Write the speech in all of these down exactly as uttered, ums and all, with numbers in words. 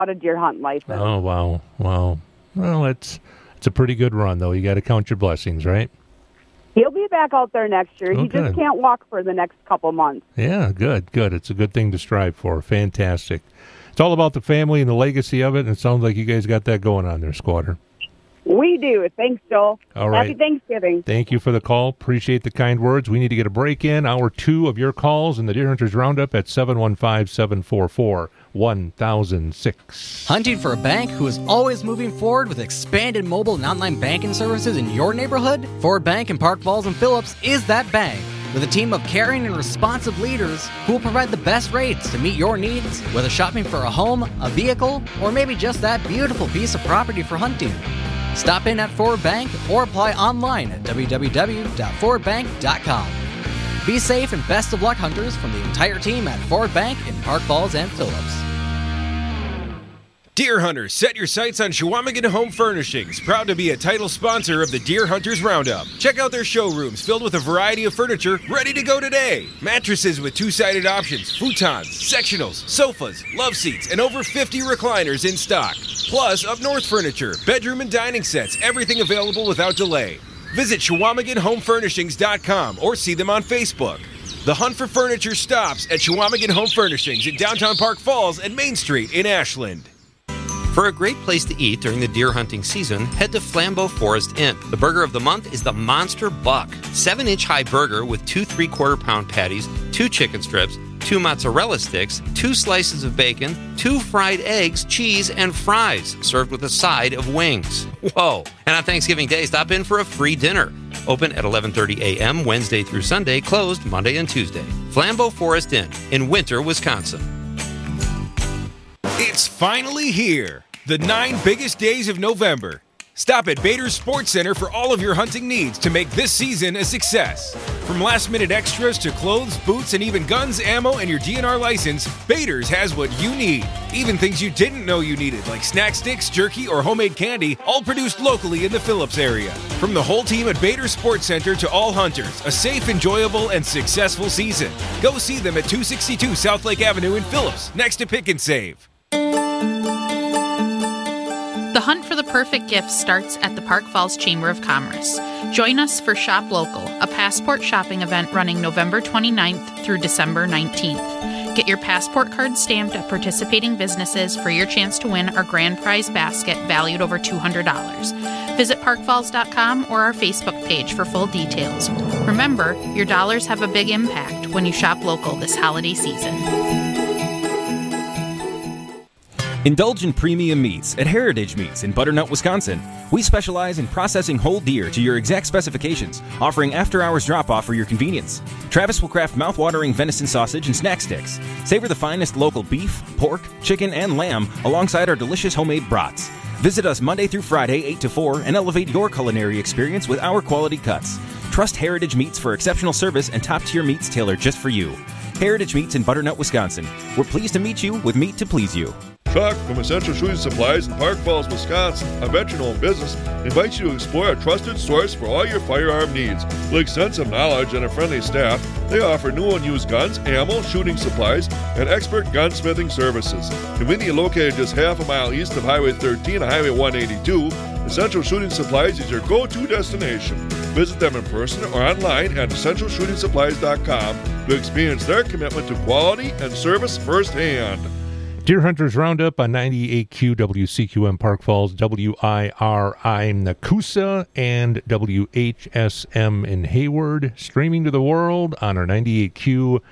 a deer hunt license. Oh, wow. Wow. Well, it's, it's a pretty good run, though. You got to count your blessings, right? He'll be back out there next year. Oh, he good. just can't walk for the next couple months. Yeah, good, good. It's a good thing to strive for. Fantastic. It's all about the family and the legacy of it, and it sounds like you guys got that going on there, Squatter. We do. Thanks, Joel. All right. Happy Thanksgiving. Thank you for the call. Appreciate the kind words. We need to get a break in. Hour two of your calls in the Deer Hunters Roundup at seven one five, seven four four, one thousand six. Hunting for a bank who is always moving forward with expanded mobile and online banking services in your neighborhood? Ford Bank in Park Falls and Phillips is that bank. With a team of caring and responsive leaders who will provide the best rates to meet your needs, whether shopping for a home, a vehicle, or maybe just that beautiful piece of property for hunting. Stop in at Ford Bank or apply online at w w w dot ford bank dot com. Be safe and best of luck, hunters, from the entire team at Ford Bank in Park Falls and Phillips. Deer Hunters, set your sights on Chequamegon Home Furnishings, proud to be a title sponsor of the Deer Hunters Roundup. Check out their showrooms filled with a variety of furniture ready to go today. Mattresses with two-sided options, futons, sectionals, sofas, love seats, and over fifty recliners in stock. Plus, up north furniture, bedroom and dining sets, everything available without delay. Visit Chequamegon Home Furnishings dot com or see them on Facebook. The hunt for furniture stops at Chequamegon Home Furnishings in downtown Park Falls and Main Street in Ashland. For a great place to eat during the deer hunting season, head to Flambeau Forest Inn. The burger of the month is the Monster Buck. Seven-inch high burger with two three-quarter pound patties, two chicken strips, two mozzarella sticks, two slices of bacon, two fried eggs, cheese, and fries, served with a side of wings. Whoa! And on Thanksgiving Day, stop in for a free dinner. Open at eleven thirty a.m. Wednesday through Sunday, closed Monday and Tuesday. Flambeau Forest Inn in Winter, Wisconsin. It's finally here. The nine biggest days of November. Stop at Bader's Sports Center for all of your hunting needs to make this season a success. From last-minute extras to clothes, boots, and even guns, ammo, and your D N R license, Bader's has what you need. Even things you didn't know you needed, like snack sticks, jerky, or homemade candy, all produced locally in the Phillips area. From the whole team at Bader's Sports Center to all hunters, a safe, enjoyable, and successful season. Go see them at two sixty-two South Lake Avenue in Phillips, next to Pick and Save. The hunt for the perfect gift starts at the Park Falls Chamber of Commerce. Join us for Shop Local, a passport shopping event running November twenty-ninth through December nineteenth. Get your passport card stamped at participating businesses for your chance to win our grand prize basket valued over two hundred dollars. Visit park falls dot com or our Facebook page for full details. Remember, your dollars have a big impact when you shop local this holiday season. Indulge in premium meats at Heritage Meats in Butternut, Wisconsin. We specialize in processing whole deer to your exact specifications, offering after-hours drop-off for your convenience. Travis will craft mouth-watering venison sausage and snack sticks. Savor the finest local beef, pork, chicken, and lamb alongside our delicious homemade brats. Visit us Monday through Friday, eight to four, and elevate your culinary experience with our quality cuts. Trust Heritage Meats for exceptional service and top-tier meats tailored just for you. Heritage Meats in Butternut, Wisconsin. We're pleased to meet you with meat to please you. Chuck from Essential Shooting Supplies in Park Falls, Wisconsin, a veteran-owned business, invites you to explore a trusted source for all your firearm needs. With extensive knowledge and a friendly staff, they offer new and used guns, ammo, shooting supplies, and expert gunsmithing services. Conveniently located just half a mile east of Highway thirteen and Highway one eighty-two, Essential Shooting Supplies is your go-to destination. Visit them in person or online at essential shooting supplies dot com to experience their commitment to quality and service firsthand. Deer Hunters Roundup on ninety-eight Q W C Q M Park Falls, W I R I Nakusa, and W H S M in Hayward. Streaming to the world on our ninety-eight Q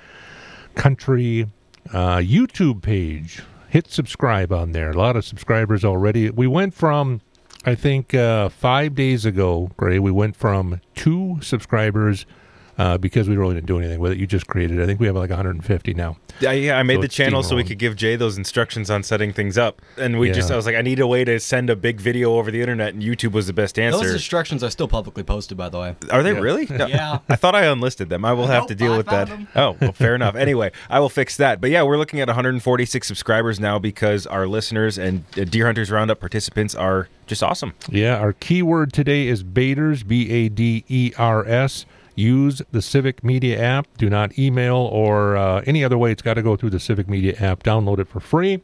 Country uh, YouTube page. Hit subscribe on there. A lot of subscribers already. We went from, I think, uh, five days ago, Gray, we went from two subscribers uh, because we really didn't do anything with it. You just created it. I think we have like one hundred fifty now. Yeah, yeah. I made so the channel so we could give Jay those instructions on setting things up. And we Yeah. just, I was like, I need a way to send a big video over the internet, and YouTube was the best answer. Those instructions are still publicly posted, by the way. Are they Yeah. really? No. Yeah. I thought I unlisted them. I will have Nope, to deal I with that. found them. Oh, well, fair enough. Anyway, I will fix that. But yeah, we're looking at one hundred forty-six subscribers now because our listeners and uh, Deer Hunters Roundup participants are just awesome. Yeah, our keyword today is Baders, B A D E R S. Use the Civic Media app. Do not email or uh, any other way. It's got to go through the Civic Media app. Download it for free.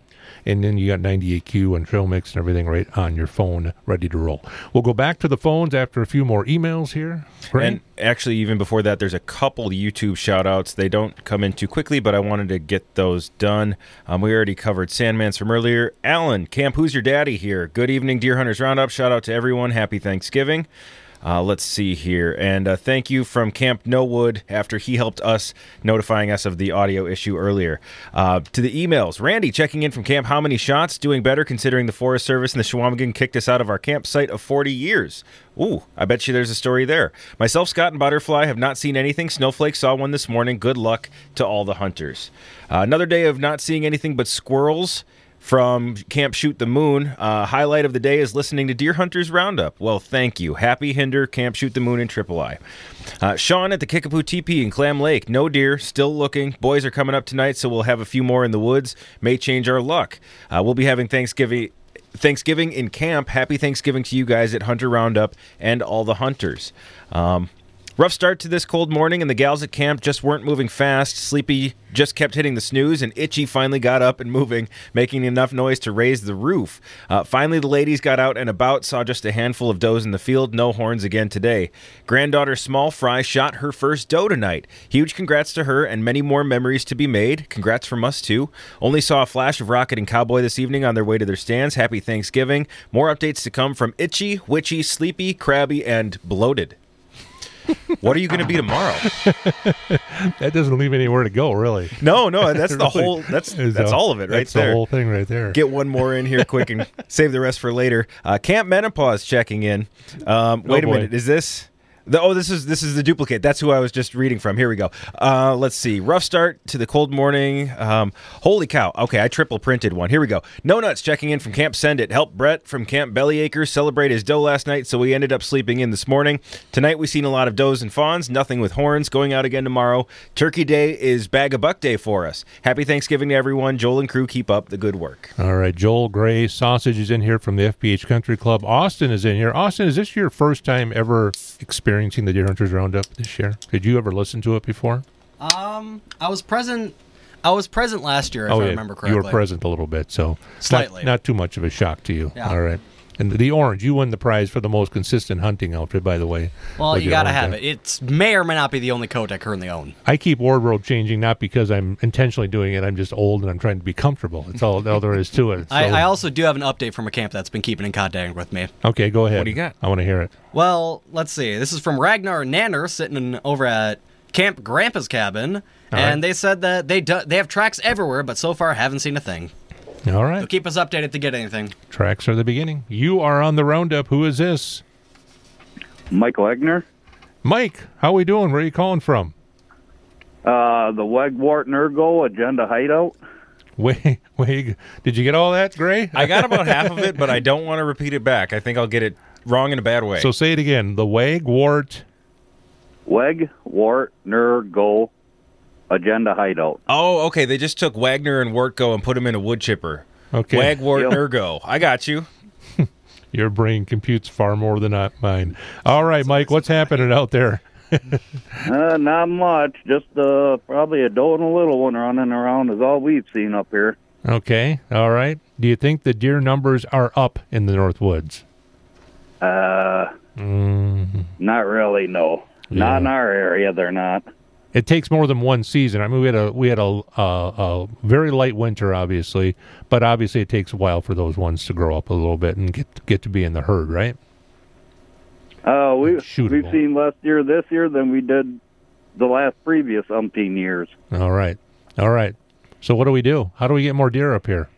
and then you got ninety-eight Q and Trail Mix and everything right on your phone, ready to roll. We'll go back to the phones after a few more emails here. Right? And actually, even before that, there's a couple YouTube shout-outs. They don't come in too quickly, but I wanted to get those done. Um, we already covered Sandmans from earlier. Alan, Camp, who's your daddy here? Good evening, Deer Hunters Roundup. Shout out to everyone. Happy Thanksgiving. Uh, let's see here. And uh, thank you from Camp Nowood after he helped us, notifying us of the audio issue earlier. Uh, to the emails, Randy checking in from Camp How Many Shots? Doing better considering the Forest Service and the Chequamegon kicked us out of our campsite of forty years. Ooh, I bet you there's a story there. Myself, Scott, and Butterfly have not seen anything. Snowflake saw one this morning. Good luck to all the hunters. Uh, another day of not seeing anything but squirrels. From Camp Shoot the Moon, uh, highlight of the day is listening to Deer Hunters Roundup. Well, thank you. Happy Hinder, Camp Shoot the Moon, and Triple I. Uh, Sean at the Kickapoo T P in Clam Lake. No deer, still looking. Boys are coming up tonight, so we'll have a few more in the woods. May change our luck. Uh, we'll be having Thanksgiving Thanksgiving in camp. Happy Thanksgiving to you guys at Hunter Roundup and all the hunters. Um, rough start to this cold morning, and the gals at camp just weren't moving fast. Sleepy just kept hitting the snooze, and Itchy finally got up and moving, making enough noise to raise the roof. Uh, finally, the ladies got out and about, saw just a handful of does in the field. No horns again today. Granddaughter Small Fry shot her first doe tonight. Huge congrats to her, and many more memories to be made. Congrats from us, too. Only saw a flash of Rocket and Cowboy this evening on their way to their stands. Happy Thanksgiving. More updates to come from Itchy, Witchy, Sleepy, Crabby, and Bloated. What are you going to be tomorrow? That doesn't leave anywhere to go, really. No, no, that's the Really whole. That's is that's a- all of it right that's there. the whole thing right there. Get one more in here quick and save the rest for later. Uh, Camp Menopause checking in. Um, wait Oh, a boy. minute, is this? The, oh, this is this is the duplicate. That's who I was just reading from. Here we go. Uh, let's see. Rough start to the cold morning. Um, holy cow. Okay, I triple printed one. Here we go. No Nuts checking in from Camp Send It. Helped Brett from Camp Bellyacre celebrate his doe last night, so we ended up sleeping in this morning. Tonight we've seen a lot of does and fawns. Nothing with horns. Going out again tomorrow. Turkey Day is Bag a Buck Day for us. Happy Thanksgiving to everyone. Joel and crew, keep up the good work. All right, Joel Gray, Sausage is in here from the F P H Country Club. Austin is in here. Austin, is this your first time ever experiencing the Deer Hunters Roundup this year? Did you ever listen to it before? Um, I was present. I was present last year, if oh, I yeah, remember correctly. you were present a little bit, so Slightly. not, not too much of a shock to you. Yeah. All right. And the orange, you won the prize for the most consistent hunting outfit, by the way. Well, with you your gotta orange have on. it. It may or may not be the only coat I currently own. I keep wardrobe changing, not because I'm intentionally doing it. I'm just old and I'm trying to be comfortable. That's all, all there is to it. So, I, I also do have an update from a camp that's been keeping in contact with me. okay, go ahead. What do you got? I want to hear it. Well, let's see. This is from Ragnar Nanner sitting in, over at Camp Grandpa's cabin, All and right. they said that they do, they have tracks everywhere, but so far haven't seen a thing. All So right. keep us updated to get anything. Tracks are the beginning. You are on the Roundup. Who is this? Michael Egner, Mike, how we doing? Where are you calling from? uh, the Wegwart Nergo Agenda Hideout. Wait, wait. Did you get all that, Gray? I got about half of it, but I don't want to repeat it back. I think I'll get it wrong in a bad way. So say it again. The Wagwart. Wegwart Nergo Agenda Hideout. oh, okay. They just took Wagner and Wortgo and put them in a wood chipper. Okay. Wagwart Yep. Nergo. I got you. Your brain computes far more than I- mine. All right, Mike, what's happening out there? Uh, not much. Just uh, probably a doe and a little one running around is all we've seen up here. Okay. All right. Do you think the deer numbers are up in the North Woods? Uh, Mm, not really. No, not in Yeah. our area. They're not. it takes more than one season. I mean, we had a we had a, a, a very light winter, obviously, but obviously it takes a while for those ones to grow up a little bit and get get to be in the herd, right? Uh, we Shootable. we've seen less deer this year than we did the last previous umpteen years. All right. All right. So what do we do? How do we get more deer up here?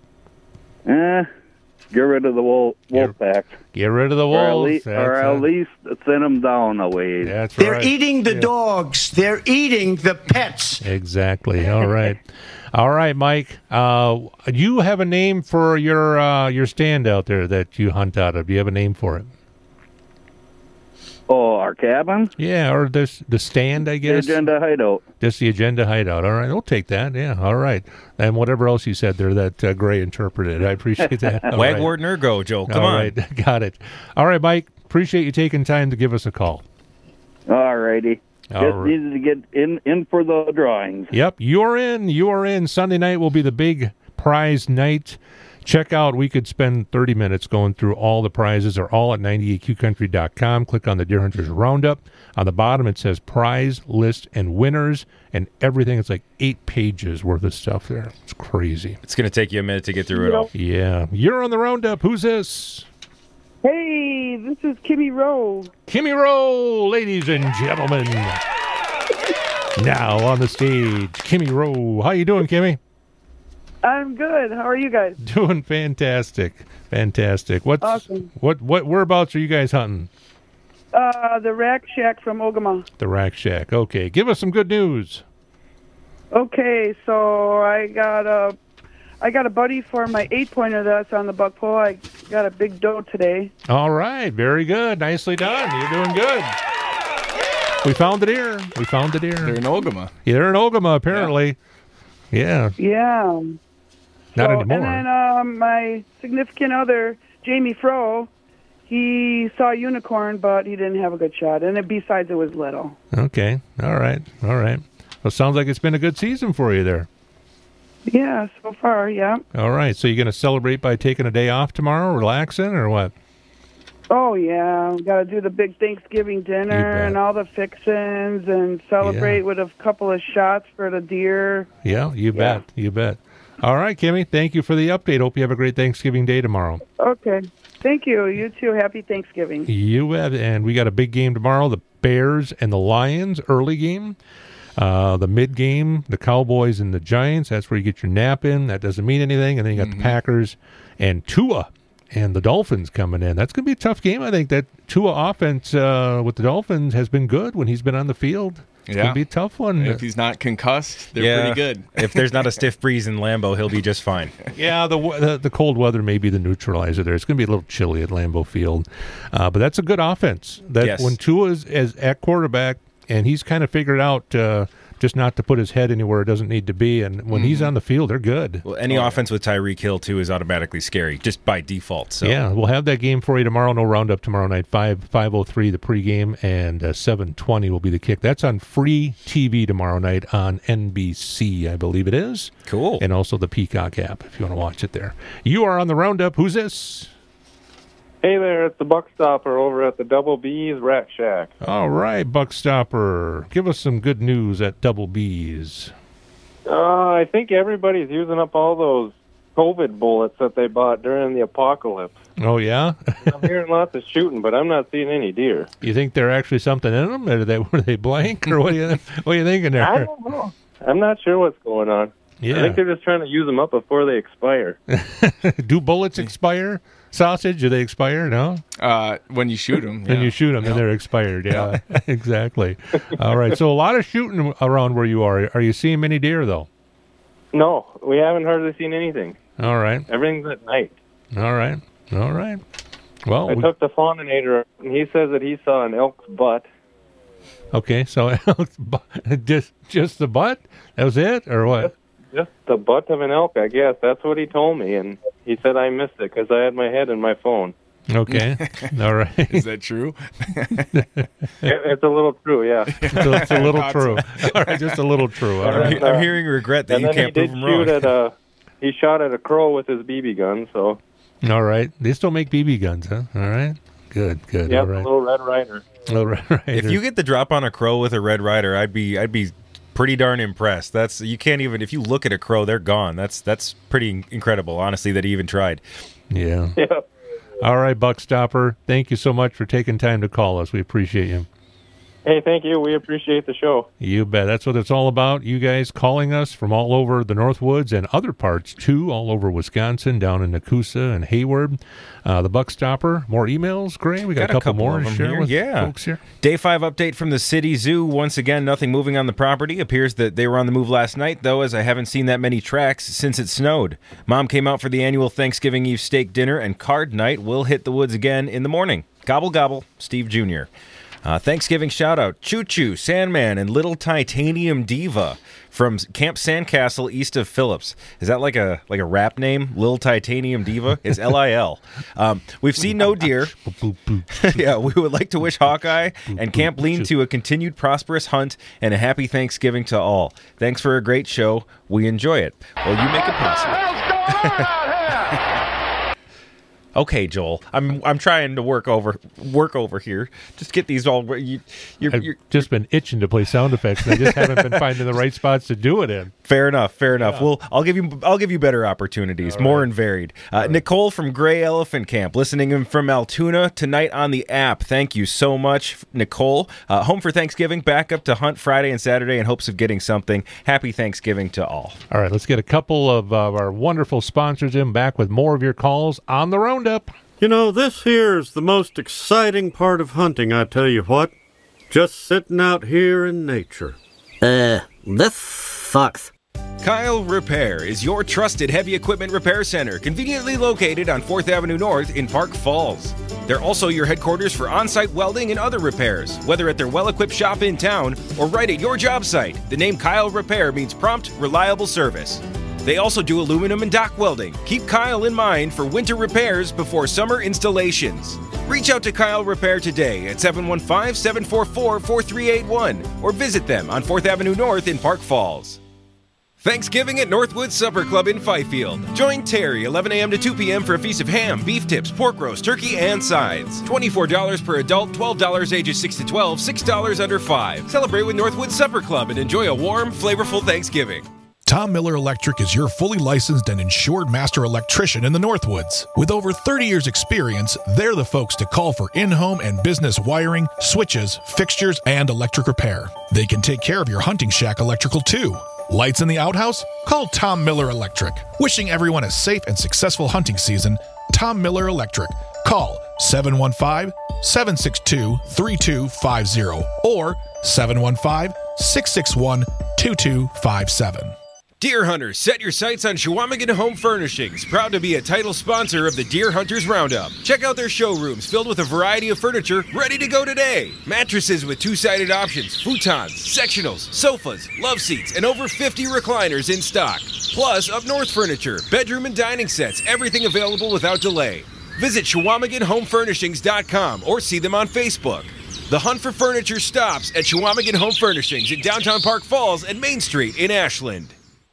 Eh, get rid of the wolf, wolf pack. Get rid of the Or at, wolves. le- or That's, at uh, least send them down a ways. That's They're right. eating the Yeah. dogs. They're eating the pets. Exactly. All right. All right, Mike. Uh, you have a name for your uh, your stand out there that you hunt out of. Do you have a name for it? Oh, our cabin? Yeah, or this the stand, I The guess. Agenda Hideout. Just the agenda hideout. All right, we'll take that. Yeah. All right. And whatever else you said there that uh, Gray interpreted, I appreciate that. All right. Wagwart Nergo, Joe. Come All on. right. Got it. All right, Mike. Appreciate you taking time to give us a call. All righty. All Just right. needed to get in, in for the drawings. Yep, you're in. You are in. Sunday night will be the big prize night. Check out, we could spend thirty minutes going through all the prizes. They're all at ninety-eight q country dot com. Click on the Deer Hunters Roundup. On the bottom, it says prize, list, and winners, and everything. It's like eight pages worth of stuff there. It's crazy. It's going to take you a minute to get through it all. Yeah. You're on the Roundup. Who's this? Hey, this is Kimmy Rowe. Kimmy Rowe, ladies and gentlemen. Now on the stage, Kimmy Rowe. How you doing, Kimmy? I'm good. How are you guys? Doing fantastic. Fantastic. What's, Awesome. What, what, whereabouts are you guys hunting? Uh, the Rack Shack from Ogama. The Rack Shack. Okay. Give us some good news. Okay, so I got a, I got a buddy for my eight pointer that's on the buck pole. I got a big doe today. All right. Very good. Nicely done. You're doing good. We found it here. We found it here. They're in Ogama. Yeah, they're in Ogama, apparently. Yeah. Yeah. Not So- anymore. And then um, my significant other, Jamie Froh, he saw a unicorn, but he didn't have a good shot. And it, besides, it was little. Okay. All right. All right. Well, sounds like it's been a good season for you there. Yeah, so far, yeah. All right. So you're going to celebrate by taking a day off tomorrow, relaxing, or what? Oh, yeah. Got to do the big Thanksgiving dinner and all the fixins and celebrate Yeah. with a couple of shots for the deer. Yeah, you bet. You bet. All right, Kimmy. Thank you for the update. Hope you have a great Thanksgiving day tomorrow. Okay. Thank you. You too. Happy Thanksgiving. You bet. And we got a big game tomorrow, the Bears and the Lions, early game. Uh, the mid game, the Cowboys and the Giants. That's where you get your nap in. That doesn't mean anything. And then you got the Packers and Tua and the Dolphins coming in. That's going to be a tough game. I think that Tua offense uh, with the Dolphins has been good when he's been on the field. It's Yeah. going to be a tough one. If he's not concussed, they're Yeah. pretty good. If there's not a stiff breeze in Lambeau, he'll be just fine. Yeah, the, the the cold weather may be the neutralizer there. It's going to be a little chilly at Lambeau Field, uh, but that's a good offense. That Yes. when Tua is, is at quarterback and he's kind of figured out uh, just not to put his head anywhere it doesn't need to be, and when he's on the field, they're good. Well, any offense with Tyreek Hill, too, is automatically scary, just by default. So Yeah, we'll have that game for you tomorrow. No roundup tomorrow night. Five five oh three the pregame, and uh, seven twenty will be the kick. That's on free T V tomorrow night on N B C, I believe it is. Cool. And also the Peacock app if you want to watch it there. You are on the roundup. Who's this? Hey there, it's the Buck Stopper over at the Double B's Rack Shack. All right, Buckstopper. Give us some good news at Double B's. Uh, I think everybody's using up all those COVID bullets that they bought during the apocalypse. Oh, yeah? I'm hearing lots of shooting, but I'm not seeing any deer. You think there actually something in them? Or they, were they blank? Or what are you, what are you thinking there? I don't know. I'm not sure what's going on. Yeah. I think they're just trying to use them up before they expire. Do bullets expire? Sausage, do they expire? No? Uh, when you shoot them. When you shoot them, then they're expired. Yeah, exactly. All right. So a lot of shooting around where you are. Are you seeing many deer, though? No, we haven't hardly seen anything. All right. Everything's at night. All right. All right. Well, I we- took the fauninator, and he says that he saw an elk's butt. okay. So just just the butt? That was it, or what? Just the butt of an elk, I guess. That's what he told me, and he said I missed it because I had my head in my phone. Okay. All right. Is that true? It, it's a little true, yeah. So it's a little Thought true. so. All right, just a little true. All And right. then, uh, I'm hearing regret that and you then can't he prove did him wrong. shoot at a, he shot at a crow with his B B gun, so All right. They still make B B guns, huh? All right. Good. Good. yeah, All a right. little Red Rider. All right. If you get the drop on a crow with a Red Rider, I'd be I'd be pretty darn impressed. That's you can't even if you look at a crow, they're gone. That's that's pretty incredible, honestly, that he even tried. Yeah. Yeah. All right, Buckstopper. Thank you so much for taking time to call us. We appreciate you. Hey, thank you. We appreciate the show. You bet. That's what it's all about. You guys calling us from all over the Northwoods and other parts, too, all over Wisconsin, down in Nakusa and Hayward. Uh, the Buckstopper. More emails, Gray? We got, a couple, more of to them share here. with yeah. folks here. Day five update from the City Zoo. Once again, nothing moving on the property. Appears that they were on the move last night, though, as I haven't seen that many tracks since it snowed. Mom came out for the annual Thanksgiving Eve steak dinner, and card night will hit the woods again in the morning. Gobble, gobble, Steve Junior Uh, Thanksgiving shout-out, Choo Choo, Sandman, and Little Titanium Diva from Camp Sandcastle east of Phillips. Is that like a like a rap name? Little Titanium Diva? It's L I L. Um, we've seen no deer. Yeah, we would like to wish Hawkeye and Camp Lean-To a continued prosperous hunt and a happy Thanksgiving to all. Thanks for a great show. We enjoy it. Well, you make it possible. Okay, Joel. I'm I'm trying to work over work over here. Just get these all. You, you're, I've you're, just been itching to play sound effects, and I just haven't been finding the right spots to do it in. Fair enough. Fair enough. Yeah. Well, I'll give you I'll give you better opportunities, All more right. and varied. Uh, Nicole from Gray Elephant Camp, listening in from Altoona tonight on the app. Thank you so much, Nicole. Uh, home for Thanksgiving, back up to hunt Friday and Saturday in hopes of getting something. Happy Thanksgiving to all. All right, let's get a couple of uh, our wonderful sponsors in back with more of your calls on the Roundup. You know, this here is the most exciting part of hunting, I tell you what. Just sitting out here in nature. Uh, this sucks. Kyle Repair is your trusted heavy equipment repair center, conveniently located on fourth Avenue North in Park Falls. They're also your headquarters for on-site welding and other repairs, whether at their well-equipped shop in town or right at your job site. The name Kyle Repair means prompt, reliable service. They also do aluminum and dock welding. Keep Kyle in mind for winter repairs before summer installations. Reach out to Kyle Repair today at seven one five, seven four four, four three eight one or visit them on fourth Avenue North in Park Falls. Thanksgiving at Northwood Supper Club in Fifield. Join Terry, eleven a.m. to two p.m. for a feast of ham, beef tips, pork roast, turkey, and sides. twenty-four dollars per adult, twelve dollars ages six to twelve, six dollars under five. Celebrate with Northwood Supper Club and enjoy a warm, flavorful Thanksgiving. Tom Miller Electric is your fully licensed and insured master electrician in the Northwoods. With over thirty years experience, they're the folks to call for in-home and business wiring, switches, fixtures, and electric repair. They can take care of your hunting shack electrical too. Lights in the outhouse? Call Tom Miller Electric. Wishing everyone a safe and successful hunting season, Tom Miller Electric. Call seven one five, seven six two, three two five zero or seven one five, six six one, two two five seven. Deer hunters, set your sights on Chequamegon Home Furnishings, proud to be a title sponsor of the Deer Hunters Roundup. Check out their showrooms filled with a variety of furniture ready to go today. Mattresses with two-sided options, futons, sectionals, sofas, love seats, and over fifty recliners in stock. Plus, up north furniture, bedroom and dining sets, everything available without delay. Visit Chequamegon Home Furnishings dot com or see them on Facebook. The hunt for furniture stops at Chequamegon Home Furnishings in downtown Park Falls and Main Street in Ashland.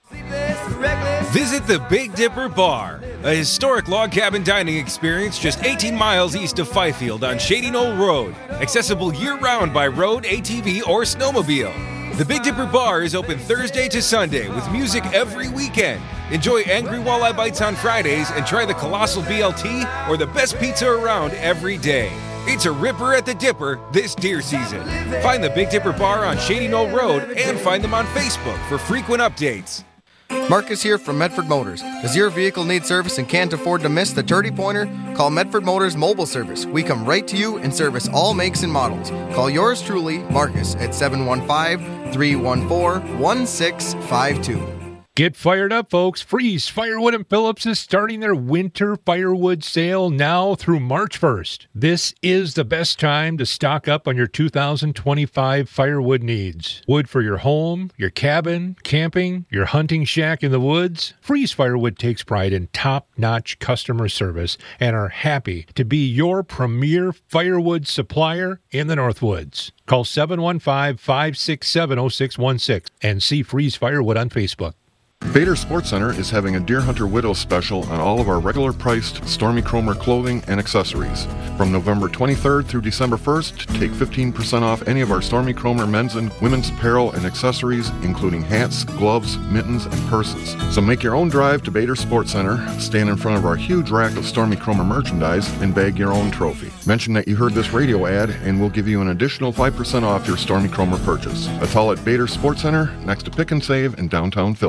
Visit the Big Dipper Bar, a historic log cabin dining experience just eighteen miles east of Fifield on Shady Knoll Road. Accessible year-round by road, A T V, or snowmobile. The Big Dipper Bar is open Thursday to Sunday with music every weekend. Enjoy Angry Walleye Bites on Fridays and try the Colossal B L T or the best pizza around every day. It's a ripper at the Dipper this deer season. Find the Big Dipper Bar on Shady Knoll Road and find them on Facebook for frequent updates. Marcus here from Medford Motors. Does your vehicle need service and can't afford to miss the dirty pointer? Call Medford Motors Mobile Service. We come right to you and service all makes and models. Call yours truly, Marcus, at seven one five, three one four, one six five two. Get fired up, folks. Freeze Firewood and Phillips is starting their winter firewood sale now through March first. This is the best time to stock up on your two thousand twenty-five firewood needs. Wood for your home, your cabin, camping, your hunting shack in the woods. Freeze Firewood takes pride in top-notch customer service and are happy to be your premier firewood supplier in the Northwoods. Call seven one five, five six seven, zero six one six and see Freeze Firewood on Facebook. Bader Sports Center is having a Deer Hunter Widow special on all of our regular priced Stormy Cromer clothing and accessories. From November twenty-third through December first, take fifteen percent off any of our Stormy Cromer men's and women's apparel and accessories, including hats, gloves, mittens, and purses. So make your own drive to Bader Sports Center, stand in front of our huge rack of Stormy Cromer merchandise, and bag your own trophy. Mention that you heard this radio ad, and we'll give you an additional five percent off your Stormy Cromer purchase. That's all at Bader Sports Center, next to Pick and Save in downtown Phillips. More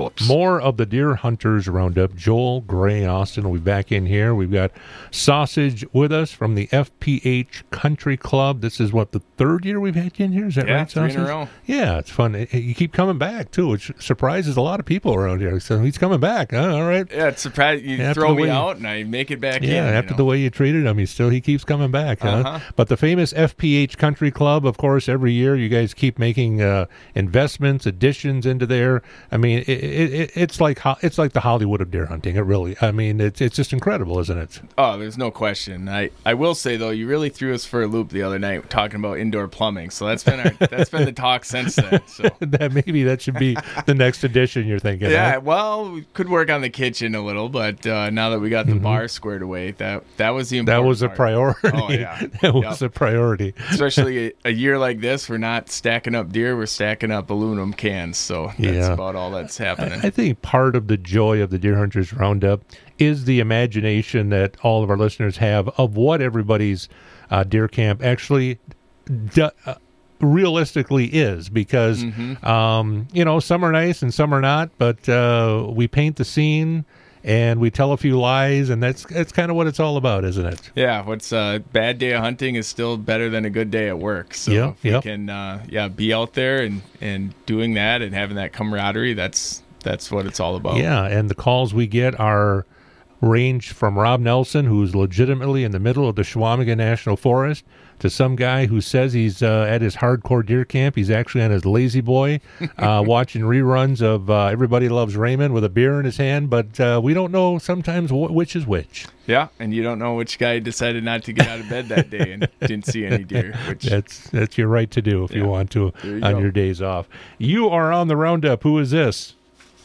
more of the Deer Hunters Roundup. Joel Gray Austin will be back in here. We've got Sausage with us from the F P H Country Club. This is what, the third year we've had you in here? Is that yeah, right, three Sausage? in a row. Yeah, it's fun. It- You keep coming back too, which surprises a lot of people around here. So he's coming back. Huh? All right. Yeah, it's surprising. You After throw the me way- out and I make it back in. Yeah, you after know. the way you treated him, he still he keeps coming back. Huh? Uh-huh. But the famous F P H Country Club, of course, every year you guys keep making uh, investments, additions into there. I mean, it, it, it, it's like ho- it's like the Hollywood of deer hunting. It really. I mean, it's it's just incredible, isn't it? Oh, there's no question. I, I will say though, you really threw us for a loop the other night talking about indoor plumbing. So that's been our that's been the talk since then. So that maybe that should be the next edition you're thinking. yeah, huh? well, we could work on the kitchen a little, but uh, now that we got the Mhm. bar squared away, that that was the That important was a part. priority. Oh yeah, that was Yep. a priority. Especially a, a year like this, we're not stacking up deer, we're stacking up aluminum cans. So that's Yeah. about all that's happening. I think part of the joy of the Deer Hunters Roundup is the imagination that all of our listeners have of what everybody's uh, deer camp actually do, uh, realistically is, because Mhm. um, you know, some are nice and some are not, but uh, we paint the scene and we tell a few lies, and that's that's kind of what it's all about, isn't it? Yeah, what's a bad day of hunting is still better than a good day at work. So Yeah, if we yep. can, uh, yeah, be out there and, and doing that and having that camaraderie, that's that's what it's all about. Yeah, and the calls we get are range from Rob Nelson, who's legitimately in the middle of the Chequamegon National Forest, to some guy who says he's uh, at his hardcore deer camp. He's actually on his lazy boy, uh, watching reruns of uh, Everybody Loves Raymond with a beer in his hand, but uh, we don't know sometimes wh- which is which. Yeah, and you don't know which guy decided not to get out of bed that day and didn't see any deer. Which That's that's your right to do if you Yeah, want to there you on go. your days off. You are on the Roundup. Who is this?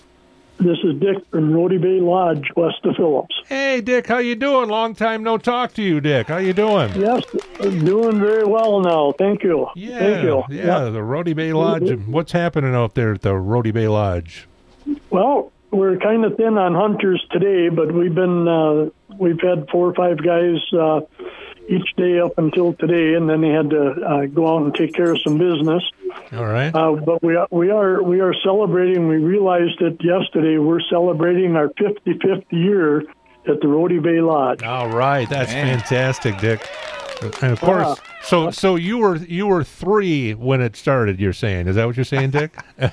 This is Dick from Rody Bay Lodge, west of Phillips. Hey, Dick, how you doing? Long time no talk to you, Dick. How you doing? Yes, doing very well now. Thank you. Yeah, Thank you. yeah, the Rody Bay Lodge. What's happening out there at the Rody Bay Lodge? Well, we're kind of thin on hunters today, but we've been uh, we've had four or five guys uh, each day up until today, and then they had to uh, go out and take care of some business. All right. Uh, but we are, we are we are celebrating. We realized it yesterday. We're celebrating our fifty-fifth year at the Rody Bay Lodge. All right, that's fantastic, Dick. And of course, Yeah. so so you were you were three when it started. You're saying, is that what you're saying, Dick?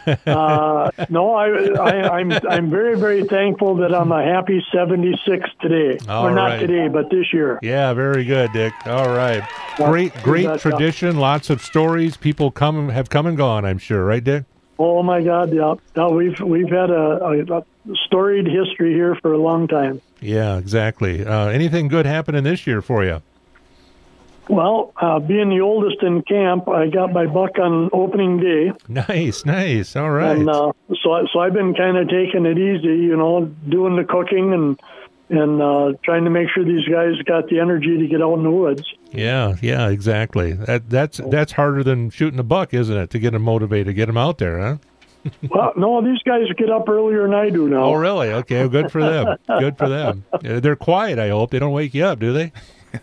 Uh, no, I, I, I'm I'm very very thankful that I'm a happy seventy-six today. All or not right. today, but this year. Yeah, very good, Dick. All right, Yeah, great you great betcha. tradition. Lots of stories. People come have come and gone. I'm sure, right, Dick? Oh my God! Yeah, no, we've we've had a, a, a storied history here for a long time. Yeah, exactly. Uh, anything good happening this year for you? Well, uh, being the oldest in camp, I got my buck on opening day. Nice, nice. All right. And uh, so, I- so I've been kind of taking it easy, you know, doing the cooking and and uh, trying to make sure these guys got the energy to get out in the woods. Yeah, yeah, exactly. That that's that's harder than shooting a buck, isn't it? To get them motivated, get them out there, huh? Well, no, these guys get up earlier than I do now. Oh, really? Okay, well, good for them. Good for them. Uh, They're quiet, I hope. They don't wake you up, do they?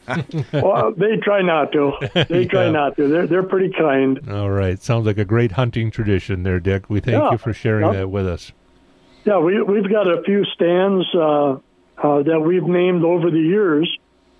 Well, they try not to. They try Yeah. not to. They're they're pretty kind. All right. Sounds like a great hunting tradition there, Dick. We thank Yeah. you for sharing Yep. that with us. Yeah, we we've got a few stands uh, uh, that we've named over the years,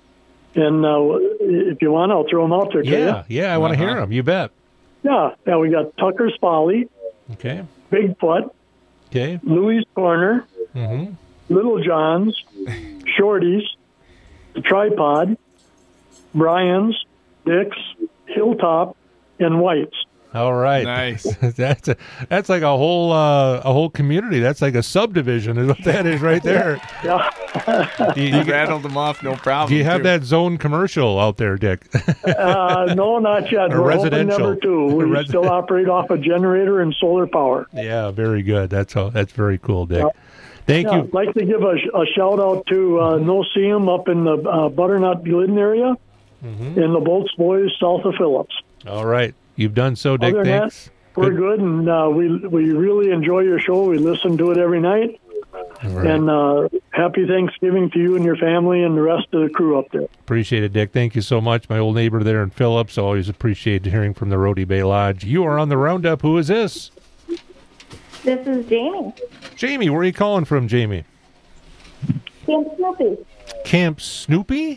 and uh, if you want, I'll throw them out there. to Yeah, you. yeah, I want to hear 'em. hear them. You bet. Yeah, yeah, we got Tucker's Folly, Okay. Bigfoot, Okay. Louis Corner, Mm-hmm. Little John's, Shorty's, the Tripod, Brian's, Dick's, Hilltop, and White's. All right. Nice. that's a, that's like a whole uh, a whole community. That's like a subdivision, is what that is right there. Yeah. Do you, You you- rattled them off, no problem. do you have too. that zone commercial out there, Dick? uh, no, not yet. Or We're hoping residential. number two. We Res- still operate off a generator and solar power. Yeah, very good. That's all. That's very cool, Dick. Thank Yeah, you. I'd like to give a, a shout out to uh, No See 'em up in the uh, Butternut Glidden area, Mm-hmm. and the Bolts Boys south of Phillips. All right. You've done so, Dick. Other than Thanks. that, we're good, and uh, we we really enjoy your show. We listen to it every night. All right. And uh, happy Thanksgiving to you and your family and the rest of the crew up there. Appreciate it, Dick. Thank you so much. My old neighbor there in Phillips. Always appreciate hearing from the Rody Bay Lodge. You are on the Roundup. Who is this? This is Jamie. Jamie, where are you calling from, Jamie? Camp Snoopy. Camp Snoopy?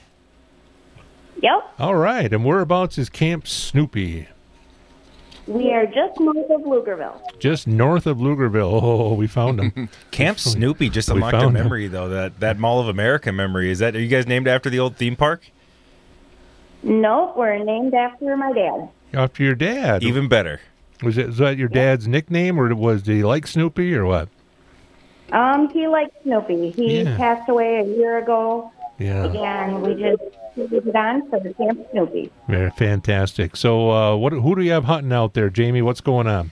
Yep. All right. And whereabouts is Camp Snoopy? We are just north of Lugerville. Just north of Lugerville. Oh, we found him. Camp Snoopy just We unlocked a found him. memory, though. That that Mall of America memory. Is that? Are you guys named after the old theme park? Nope, we're named after my dad. After your dad. Even better. Was it? Was that your dad's nickname, or was he like Snoopy, or what? Um, he liked Snoopy. He Yeah. passed away a year ago, Yeah. and we just put it on for the Camp Snoopy. Very fantastic. So, uh, what? Who do you have hunting out there, Jamie? What's going on?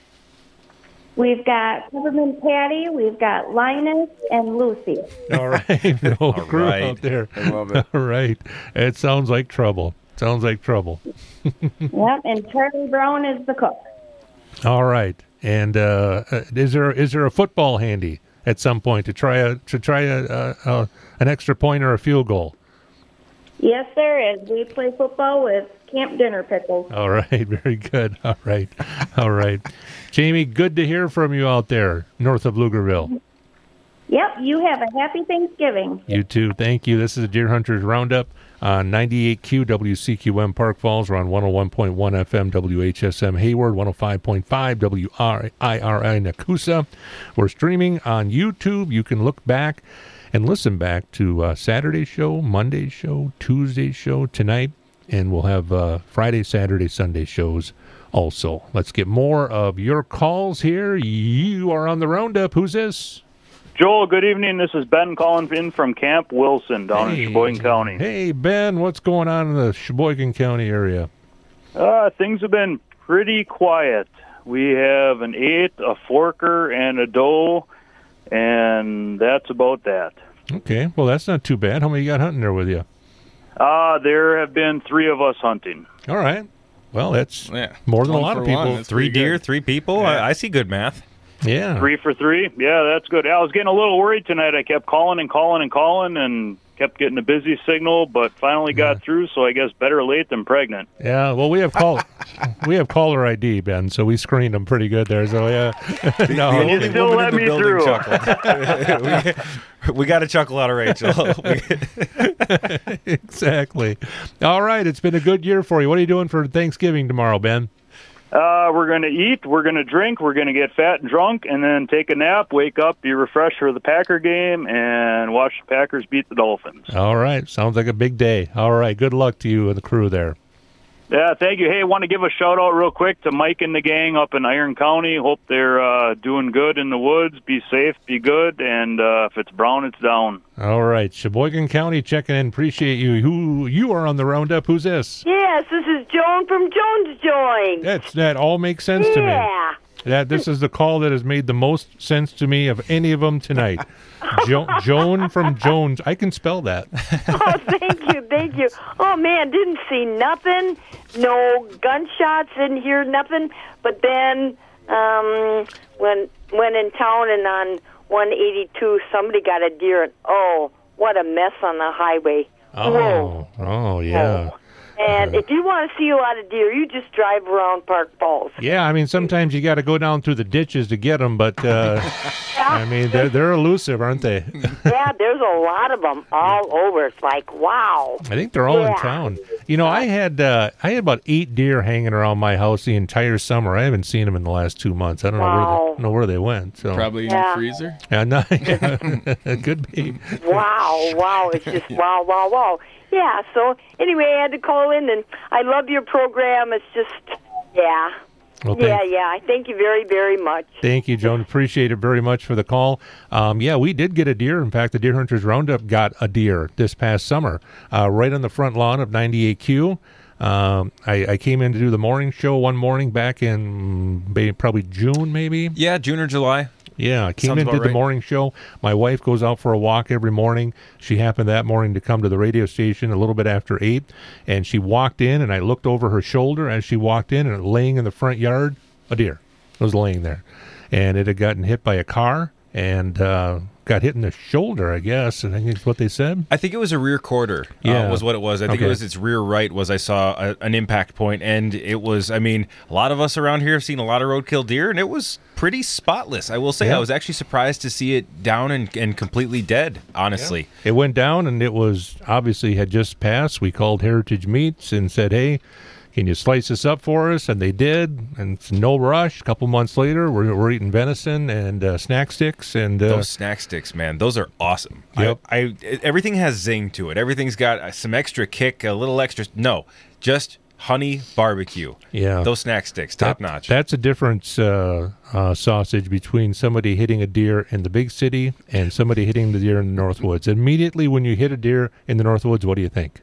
We've got Peppermint Patty, we've got Linus, and Lucy. All right, the whole All crew right. out there. I love it. All right, it sounds like trouble. Sounds like trouble. Yep, and Charlie Brown is the cook. All right, and uh, uh, is there is there a football handy at some point to try a to try a, a, a an extra point or a field goal? Yes, there is. We play football with Camp Dinner Pickles. All right, very good. All right, all right, Jamie. Good to hear from you out there north of Lugerville. Yep, you have a happy Thanksgiving. You too. Thank you. This is a Deer Hunters Roundup on ninety-eight Q W C Q M Park Falls. We're on one oh one point one F M W H S M Hayward, one oh five point five W R I R I Nakusa. We're streaming on YouTube. You can look back and listen back to uh, Saturday's show, Monday's show, Tuesday's show tonight, and we'll have uh, Friday, Saturday, Sunday shows also. Let's get more of your calls here. You are on the Roundup. Who's this? Joel, good evening. This is Ben calling in from Camp Wilson down Hey. in Sheboygan County. Hey, Ben, what's going on in the Sheboygan County area? Uh, things have been pretty quiet. We have an eight, a forker, and a doe, and that's about that. Okay, well, that's not too bad. How many you got hunting there with you? Uh, there have been three of us hunting. All right. Well, that's Yeah. more than a One lot for of people. one. That's Three pretty deer, good. three people. Yeah. I, I see good math. Yeah. Three for three? Yeah, that's good. I was getting a little worried tonight. I kept calling and calling and calling and kept getting a busy signal, but finally got through, so I guess better late than pregnant. Yeah, well, we have call we have caller I D, Ben, so we screened them pretty good there. So yeah, no, And you still woman let in the me building through. chuckled. we we got a chuckle out of Rachel. exactly. All right, it's been a good year for you. What are you doing for Thanksgiving tomorrow, Ben? Uh, we're going to eat, we're going to drink, we're going to get fat and drunk, and then take a nap, wake up, be refreshed for the Packer game, and watch the Packers beat the Dolphins. All right, sounds like a big day. All right, good luck to you and the crew there. Yeah, thank you. Hey, I want to give a shout-out real quick to Mike and the gang up in Iron County. Hope they're uh, doing good in the woods. Be safe, be good, and uh, if it's brown, it's down. All right, Sheboygan County checking in. Appreciate you. Who you are on the Roundup? Who's this? Yes, this is Joan from Jones Join. That's that all makes sense to me. Yeah. That this is the call that has made the most sense to me of any of them tonight. jo- Joan from Jones. I can spell that. Oh, thank you, thank you. Oh, man, didn't see nothing. No gunshots, didn't hear nothing. But then um, when went in town and on one eighty-two, somebody got a deer. And, oh, what a mess on the highway. Whoa. Oh, oh yeah. And if you want to see a lot of deer, you just drive around Park Falls. Yeah, I mean, sometimes you got to go down through the ditches to get them, but uh, I mean, they're, they're elusive, aren't they? Yeah, there's a lot of them all over. It's like, wow. I think they're all in Yeah. town. You know, I had uh, I had about eight deer hanging around my house the entire summer. I haven't seen them in the last two months. I don't know where Wow. they, don't know where they went. So Probably in Yeah. your freezer. Yeah, no, yeah, it could be. Wow, wow. It's just wow, wow, wow. Yeah, so anyway, I had to call in, and I love your program. It's just, yeah. Well, yeah, thank- yeah. I thank you very, very much. Thank you, Joan. Appreciate it very much for the call. Um, yeah, we did get a deer. In fact, the Deer Hunters Roundup got a deer this past summer, uh, right on the front lawn of ninety-eight Q. Um, I, I came in to do the morning show one morning back in mm, probably June, maybe. Yeah, June or July. Yeah, I came Sounds in, about did the right. morning show. My wife goes out for a walk every morning. She happened that morning to come to the radio station a little bit after eight, and she walked in, and I looked over her shoulder as she walked in, and laying in the front yard, a deer was laying there. And it had gotten hit by a car, and uh, got hit in the shoulder, I guess. I think that's what they said. I think it was a rear quarter. Yeah. uh, was what it was. I think Okay. it was its rear right. Was I saw a, an impact point, and it was. I mean, a lot of us around here have seen a lot of roadkill deer, and it was pretty spotless. I will say, Yeah. I was actually surprised to see it down and, and completely dead. Honestly, It went down, and it was obviously had just passed. We called Heritage Meats and said, hey, can you slice this up for us? And they did, and it's no rush. A couple months later, we're, we're eating venison and uh, snack sticks. And uh, those snack sticks, man, those are awesome. Yep. I, I everything has zing to it. Everything's got uh, some extra kick, a little extra. No, just honey barbecue. Yeah. Those snack sticks, top that- notch. That's a difference uh, uh, sausage between somebody hitting a deer in the big city and somebody hitting the deer in the Northwoods. Immediately when you hit a deer in the Northwoods, what do you think?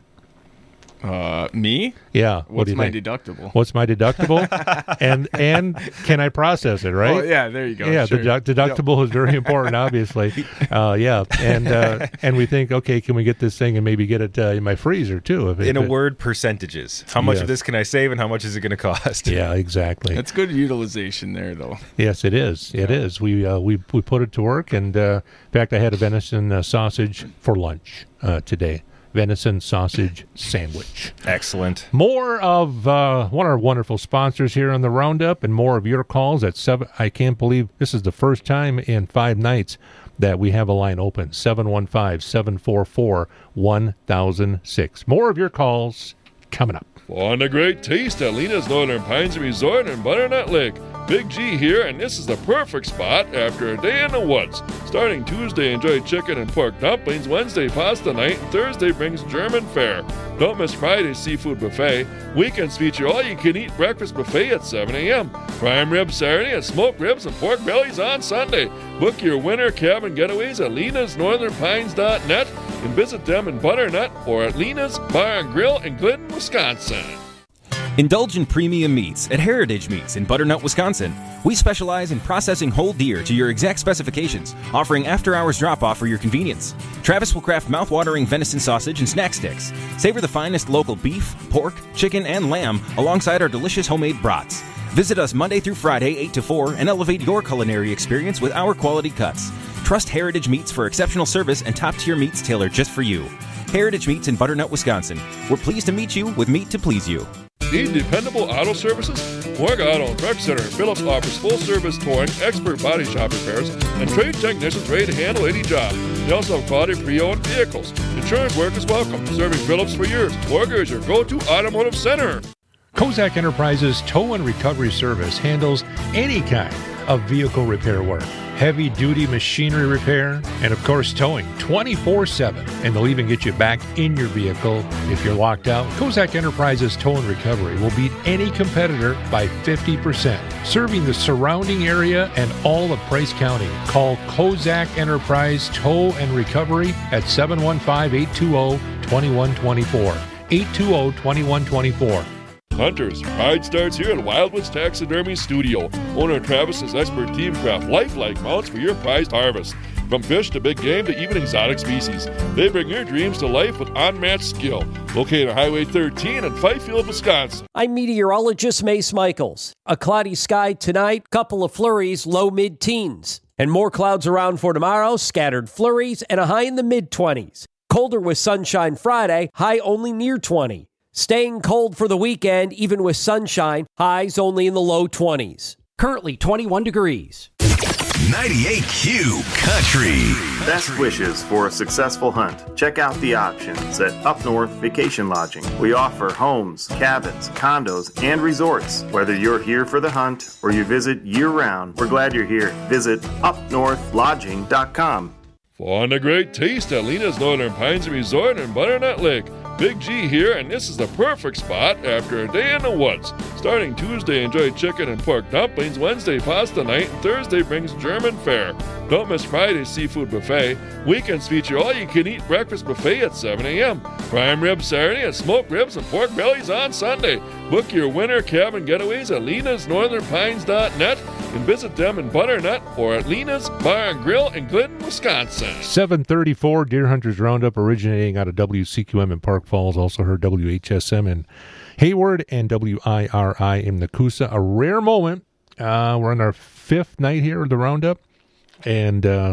Uh, me? Yeah. what What's do you my think? deductible? What's my deductible? and and can I process it, right? Oh, yeah, there you go. Yeah, Sure. the deduct- deductible is very important, obviously. Uh, yeah, and uh, and we think, okay, can we get this thing and maybe get it uh, in my freezer too? If it, In a if it- word, percentages. How much Yes. of this can I save, and how much is it going to cost? Yeah, exactly. That's good utilization there, though. Yes, it is. It is. We uh, we we put it to work, and uh, in fact, I had a venison uh, sausage for lunch uh, today. Venison sausage sandwich. Excellent. More of uh, one of our wonderful sponsors here on the Roundup, and more of your calls at seven. I can't believe this is the first time in five nights that we have a line open. seven one five, seven four four, one thousand six. More of your calls coming up. On a great taste at Lena's Northern Pines Resort in Butternut Lake. Big G here, and this is the perfect spot after a day in the woods. Starting Tuesday, enjoy chicken and pork dumplings. Wednesday, pasta night. And Thursday brings German fare. Don't miss Friday's seafood buffet. Weekends feature all-you-can-eat breakfast buffet at seven a.m. Prime ribs Saturday and smoked ribs and pork bellies on Sunday. Book your winter cabin getaways at lenas northern pines dot net and visit them in Butternut or at Lena's Bar and Grill in Glidden, Wisconsin. Indulge in premium meats at Heritage Meats in Butternut, Wisconsin. We specialize in processing whole deer to your exact specifications, offering after-hours drop-off for your convenience. Travis will craft mouth-watering venison sausage and snack sticks. Savor the finest local beef, pork, chicken, and lamb alongside our delicious homemade brats. Visit us Monday through Friday, eight to four, and elevate your culinary experience with our quality cuts. Trust Heritage Meats for exceptional service and top-tier meats tailored just for you. Heritage Meats in Butternut, Wisconsin. We're pleased to meet you with meat to please you. Need dependable auto services? Morg Auto and Truck Center in Phillips offers full-service towing, expert body shop repairs, and trade technicians ready to handle any job. They also have quality pre-owned vehicles. Insurance work is welcome. Serving Phillips for years, Morger is your go-to automotive center. Kozak Enterprises Tow and Recovery Service handles any kind of vehicle repair work. Heavy-duty machinery repair, and of course towing twenty-four seven. And they'll even get you back in your vehicle if you're locked out. Kozak Enterprises Tow and Recovery will beat any competitor by fifty percent. Serving the surrounding area and all of Price County. Call Kozak Enterprise Tow and Recovery at seven one five, eight two zero, two one two four. eight two zero, two one two four. Hunters, pride starts here at Wildwoods Taxidermy Studio. Owner Travis's expert team craft lifelike mounts for your prized harvest. From fish to big game to even exotic species, they bring your dreams to life with unmatched skill. Located on Highway thirteen in Fifield, Wisconsin. I'm meteorologist Mace Michaels. A cloudy sky tonight, couple of flurries, low mid-teens. And more clouds around for tomorrow, scattered flurries, and a high in the mid-twenties. Colder with sunshine Friday, high only near twenty. Staying cold for the weekend, even with sunshine, highs only in the low twenties. Currently twenty-one degrees. ninety-eight Q Country. Best wishes for a successful hunt. Check out the options at Up North Vacation Lodging. We offer homes, cabins, condos, and resorts. Whether you're here for the hunt or you visit year-round, we're glad you're here. Visit up north lodging dot com. On a great taste at Lena's Northern Pines Resort in Butternut Lake. Big G here, and this is the perfect spot after a day in the woods. Starting Tuesday, enjoy chicken and pork dumplings. Wednesday, pasta night. And Thursday brings German fare. Don't miss Friday's seafood buffet. Weekends feature all-you-can-eat breakfast buffet at seven a.m. Prime ribs Saturday and smoked ribs and pork bellies on Sunday. Book your winter cabin getaways at lenas northern pines dot net and visit them in Butternut or at Lena's Bar and Grill in Glidden, Wisconsin. seven thirty-four Deer Hunters Roundup, originating out of W C Q M in Park Falls, also heard W H S M in Hayward and W I R I in Nakusa. A rare moment. Uh, we're on our fifth night here of the Roundup, and uh,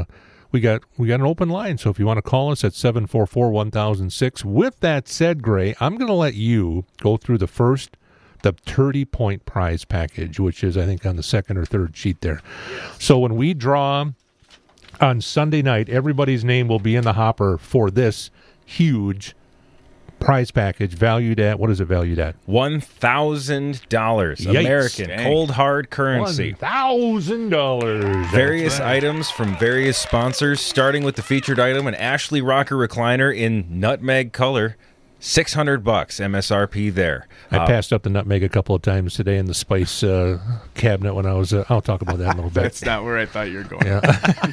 we got we got an open line. So if you want to call us at seven four four, one thousand six. With that said, Gray, I'm going to let you go through the first, the thirty point prize package, which is, I think, on the second or third sheet there. So when we draw on Sunday night, everybody's name will be in the hopper for this huge prize package valued at, what is it valued at? one thousand dollars. Yikes. American Dang. cold hard currency. one thousand dollars. Various right. items from various sponsors, starting with the featured item, an Ashley Rocker recliner in nutmeg color. six hundred bucks M S R P there. I Uh, passed up the nutmeg a couple of times today in the spice uh, cabinet when I was, uh, I'll talk about that in a little bit. That's not where I thought you were going. Yeah.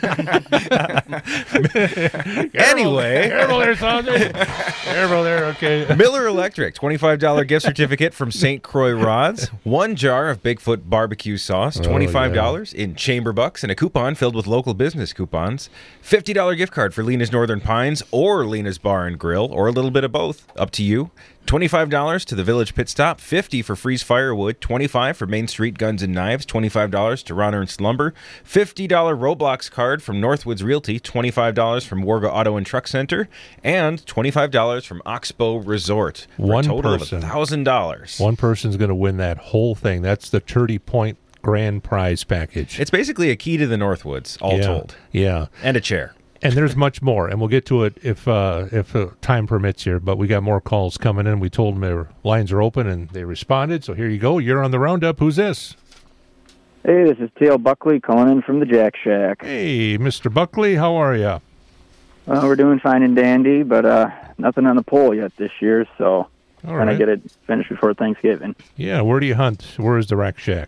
Anyway. Careful there, Saunders. Careful there, okay. Miller Electric, twenty-five dollars gift certificate from Saint Croix Rods. One jar of Bigfoot barbecue sauce, twenty-five dollars Oh, yeah. in chamber bucks, and a coupon filled with local business coupons. fifty dollars gift card for Lena's Northern Pines or Lena's Bar and Grill, or a little bit of both. Up to you. twenty-five dollars to the Village Pit Stop, fifty dollars for Freeze Firewood, twenty-five dollars for Main Street Guns and Knives, twenty-five dollars to Ron Ernst Lumber, fifty dollars Roblox card from Northwoods Realty, twenty-five dollars from Warga Auto and Truck Center, and twenty-five dollars from Oxbow Resort. For One a total person. of one thousand dollars. One person's going to win that whole thing. That's the thirty point grand prize package. It's basically a key to the Northwoods, all yeah. told. Yeah. And a chair. And there's much more, and we'll get to it if uh, if uh, time permits here. But we got more calls coming in. We told them their lines are open, and they responded. So here you go. You're on the roundup. Who's this? Hey, this is Teal Buckley calling in from the Jack Shack. Hey, Mister Buckley, how are you? Well, we're doing fine and dandy, but uh, nothing on the pole yet this year, so All trying right. to get it finished before Thanksgiving. Yeah, where do you hunt? Where is the Rack Shack?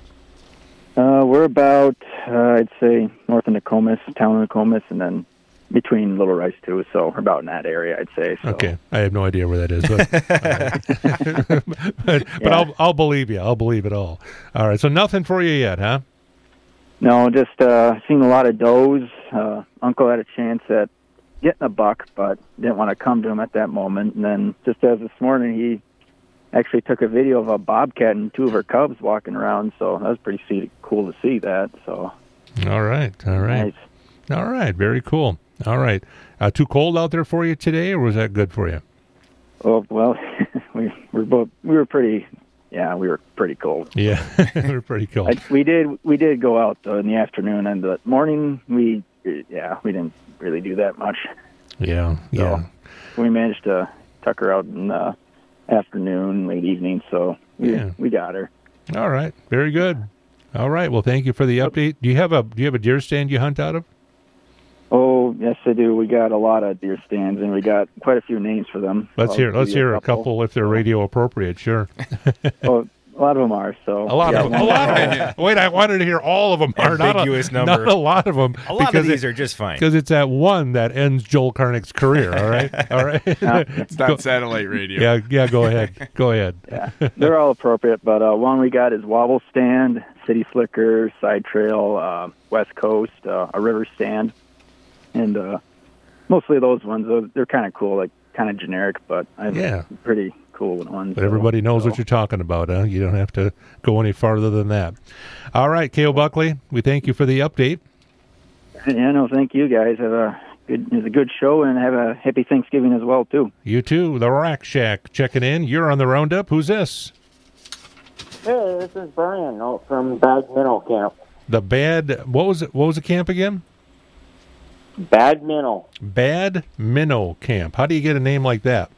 Uh, we're about, uh, I'd say, north of Nokomis, town of Nokomis, and then between Little Rice, too, so we're about in that area, I'd say. So. Okay, I have no idea where that is, but, but, but Yeah. I'll I'll believe you. I'll believe it all. All right, so nothing for you yet, huh? No, just uh, seen a lot of does. Uh, Uncle had a chance at getting a buck, but didn't want to come to him at that moment. And then just as this morning, he actually took a video of a bobcat and two of her cubs walking around, so that was pretty see- cool to see that. So All right, all right, Nice. all right. Very cool. All right, uh, too cold out there for you today, or was that good for you? Oh well, we we're both we were pretty, yeah, we were pretty cold. Yeah, we're pretty cold. I, we did we did go out though in the afternoon, and the morning we yeah we didn't really do that much. Yeah, yeah. So we managed to tuck her out in the afternoon, late evening, so we Yeah. we got her. All right, very good. All right, well, thank you for the update. Do you have a do you have a deer stand you hunt out of? Oh yes, I do. We got a lot of deer stands, and we got quite a few names for them. Let's I'll hear give let's you hear a couple if they're radio appropriate. Sure. Oh, a lot of them are. So A lot yeah, of them. A lot of them. Wait, I wanted to hear all of them. Are not a, Ambiguous number. Not a lot of them. A lot of these are just fine. Because it's that one that ends Joel Karnick's career. All right. All right. It's not Go- satellite radio. Yeah. Yeah. Go ahead. Go ahead. Yeah, they're all appropriate, but uh, one we got is Wobble Stand, City Slicker, Side Trail, uh, West Coast, uh, a River Stand, and uh, mostly those ones. Those, they're kind of cool, like kind of generic, but I have Yeah. pretty cool ones. But everybody knows what you're talking about. Huh? You don't have to go any farther than that. All right, Cale Buckley. We thank you for the update. Yeah, no, thank you guys. Have a good, it's a good show, and have a happy Thanksgiving as well too. You too. The Rack Shack checking in. You're on the roundup. Who's this? Hey, this is Brian out from Bad Minnow Camp. The bad. What was it? What was the camp again? Bad Minnow. Bad Minnow Camp. How do you get a name like that?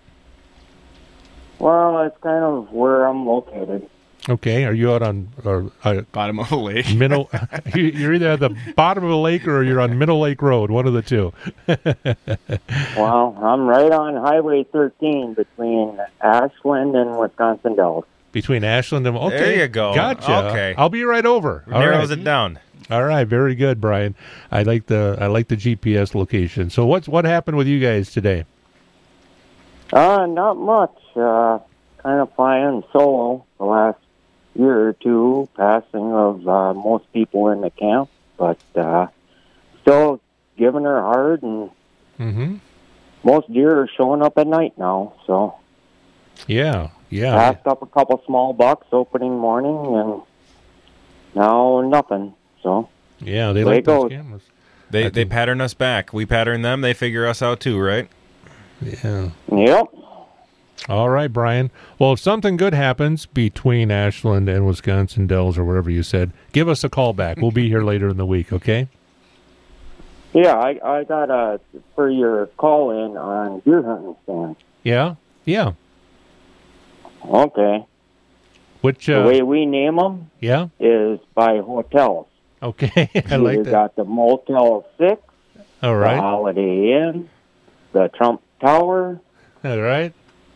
Well, it's kind of where I'm located. Okay, are you out on or, uh, bottom of a lake? Minnow. you- You're either at the bottom of a lake or you're on Middle Lake Road. One of the two. Well, I'm right on Highway thirteen between Ashland and Wisconsin Dells. Between Ashland and okay, There you go. Gotcha. Okay. I'll be right over. All Narrows right. it down. All right, very good, Brian. I like the I like the G P S location. So what's what happened with you guys today? Uh, not much. Uh, kind of flying solo the last year or two, passing of uh, most people in the camp, but uh, still giving her hard, and Mm-hmm. most deer are showing up at night now, so Yeah, yeah. passed up a couple small bucks opening morning, and now nothing, so Yeah, they way like it those goes. cameras. They they pattern us back. We pattern them. They figure us out too, right? Yeah. Yep. All right, Brian. Well, if something good happens between Ashland and Wisconsin Dells or whatever you said, give us a call back. We'll be here later in the week, okay? Yeah, I, I got a for your call in on deer hunting stand. Yeah? Yeah. Okay. Which uh, the way we name them yeah? is by hotels. Okay, I like we that. got the Motel Six, All right. the Holiday Inn, the Trump Tower. All right.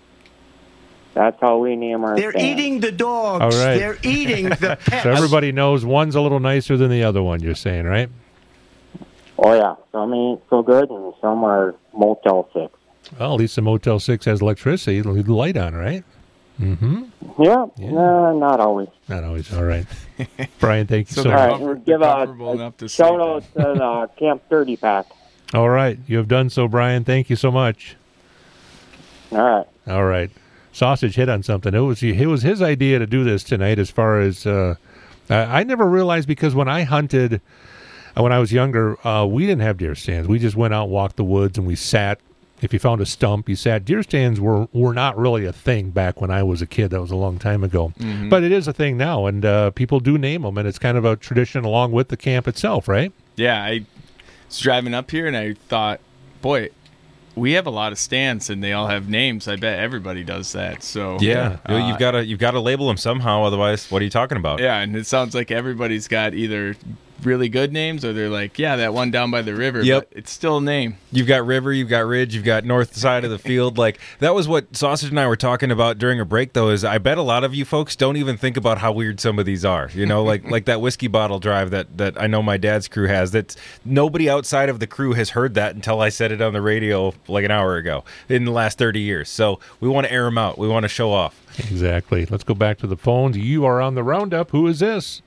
That's how we name our They're stand. eating the dogs. All right. They're eating the pets. So everybody knows one's a little nicer than the other one, you're saying, right? Oh, yeah. Some ain't so good, and some are Motel Six. Well, at least the Motel six has electricity, leave the light on, right? Mm-hmm. Yeah, uh, not always. Not always. All right. Brian, thank you so, All much. right, we'll give a, a shout out to the Camp thirty pack. All right. You have done so, Brian. Thank you so much. All right. All right. Sausage hit on something. It was it was his idea to do this tonight as far as uh, I, I never realized because when I hunted uh, when I was younger, uh, we didn't have deer stands. We just went out, walked the woods, and we sat. If you found a stump, you sat. Deer stands were, were not really a thing back when I was a kid. That was a long time ago. Mhm. But it is a thing now, and uh, people do name them, and it's kind of a tradition along with the camp itself, right? Yeah, I was driving up here and I thought, boy, we have a lot of stands and they all have names. I bet everybody does that. So Yeah, uh, you've got to you've got to label them somehow. Otherwise, what are you talking about? Yeah, and it sounds like everybody's got either really good names or they're like, yeah, that one down by the river. Yep. But it's still a name. You've got river, you've got ridge, you've got north side of the field. Like that was what Sausage and I were talking about during a break. Though, is I bet a lot of you folks don't even think about how weird some of these are. You know, like like that whiskey bottle drive that that I know my dad's crew has. That nobody outside of the crew has heard that until I said it on the radio like an hour ago in the last thirty years. So we want to air them out. We want to show off. Exactly. Let's go back to the phones. You are on the roundup. Who is this?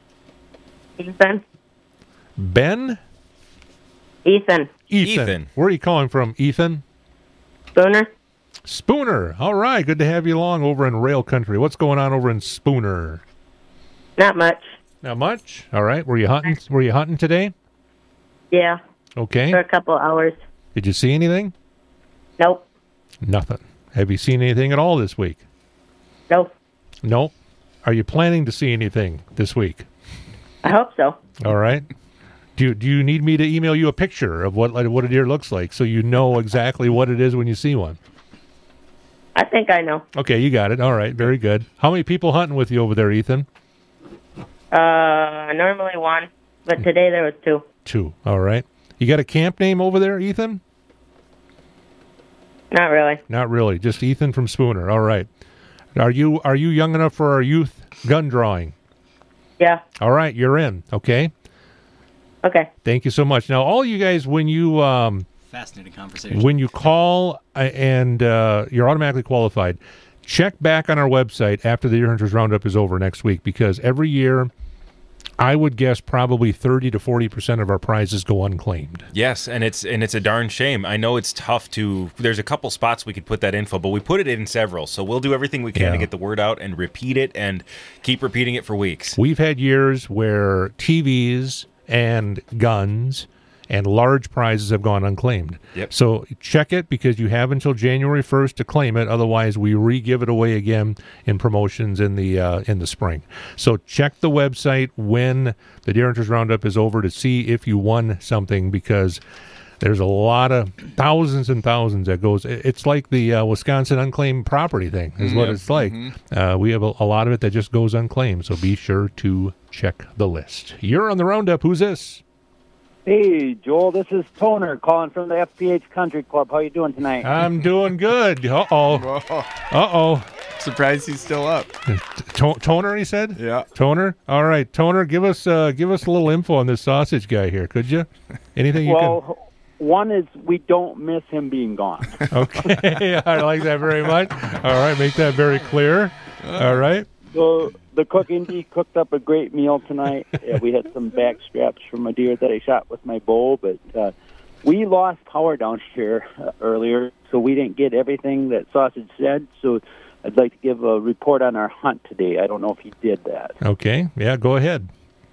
Ethan. Ben? Ethan. Ethan. Ethan. Where are you calling from, Ethan? Spooner. Spooner. All right. Good to have you along over in Rail Country. What's going on over in Spooner? Not much. Not much? All right. Were you hunting? Were you hunting today? Yeah. Okay. For a couple hours. Did you see anything? Nope. Nothing. Have you seen anything at all this week? Nope. Nope. Are you planning to see anything this week? I hope so. All right. Do you, do you need me to email you a picture of what what a deer looks like so you know exactly what it is when you see one? I think I know. Okay, you got it. All right, very good. How many people hunting with you over there, Ethan? Uh, normally one, but today there was two. Two. All right. You got a camp name over there, Ethan? Not really. Not really. Just Ethan from Spooner. All right. Are you are you young enough for our youth gun drawing? Yeah. All right, you're in. Okay. Okay. Thank you so much. Now, all you guys, when you um, Fascinating conversation. when you call uh, and uh, you're automatically qualified, check back on our website after the Deer Hunters Roundup is over next week because every year, I would guess probably thirty to forty percent of our prizes go unclaimed. Yes, and it's and it's a darn shame. I know it's tough to. There's a couple spots we could put that info, but we put it in several. So we'll do everything we can Yeah. to get the word out and repeat it and keep repeating it for weeks. We've had years where T Vs and guns and large prizes have gone unclaimed. Yep. So check it because you have until January first to claim it. Otherwise, we re-give it away again in promotions in the uh, in the spring. So check the website when the Deer Hunters Roundup is over to see if you won something because there's a lot of thousands and thousands that goes. It's like the uh, Wisconsin unclaimed property thing is what Yep. it's like. Mhm. Uh, we have a, a lot of it that just goes unclaimed. So be sure to check the list. You're on the Roundup. Who's this? Hey, Joel, this is Toner calling from the F P H Country Club. How you doing tonight? I'm doing good. Uh-oh. Uh-oh. Surprised he's still up. To- Toner, he said? Yeah. Toner? All right. Toner, give us uh, give us a little info on this sausage guy here, could you? Anything you well, one is we don't miss him being gone. can... Okay. I like that very much. All right. Make that very clear. All right. So the cook Indy cooked up a great meal tonight. Yeah, we had some back straps from a deer that I shot with my bow, but uh, we lost power down here uh, earlier, so we didn't get everything that Sausage said. So I'd like to give a report on our hunt today. I don't know if he did that. Okay. Yeah, go ahead.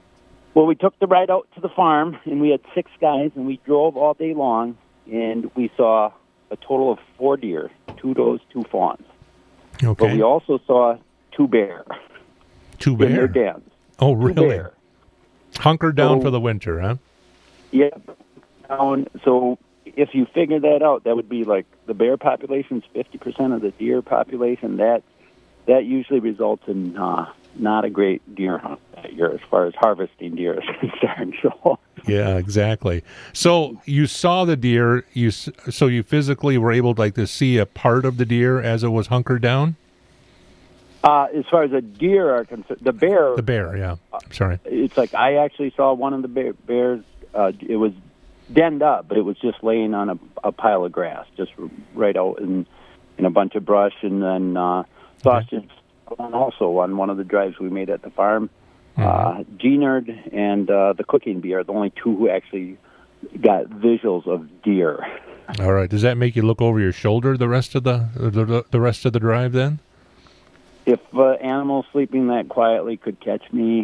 Well, we took the ride out to the farm, and we had six guys, and we drove all day long, and we saw a total of four deer, two does, two fawns. Okay. But we also saw two bear. Two In their bear? dens. Oh, Two really? bear. Hunkered down So- for the winter, huh? Yeah. Down, so if you figure that out, that would be like the bear population is fifty percent of the deer population. That that usually results in uh, not a great deer hunt that year as far as harvesting deer is concerned. So Yeah, exactly. So you saw the deer. You s- so you physically were able like to see a part of the deer as it was hunkered down. uh, as far as the deer are concerned, the bear. The bear, yeah. I'm sorry. It's like I actually saw one of the bear, bears. Uh, it was denned up, but it was just laying on a, a pile of grass, just right out in in a bunch of brush. And then uh, sausage also on one of the drives we made at the farm. Uh, G-Nerd and uh, the Cooking Bee are the only two who actually got visuals of deer. All right. Does that make you look over your shoulder the rest of the the, the rest of the drive then? If uh, animals sleeping that quietly could catch me,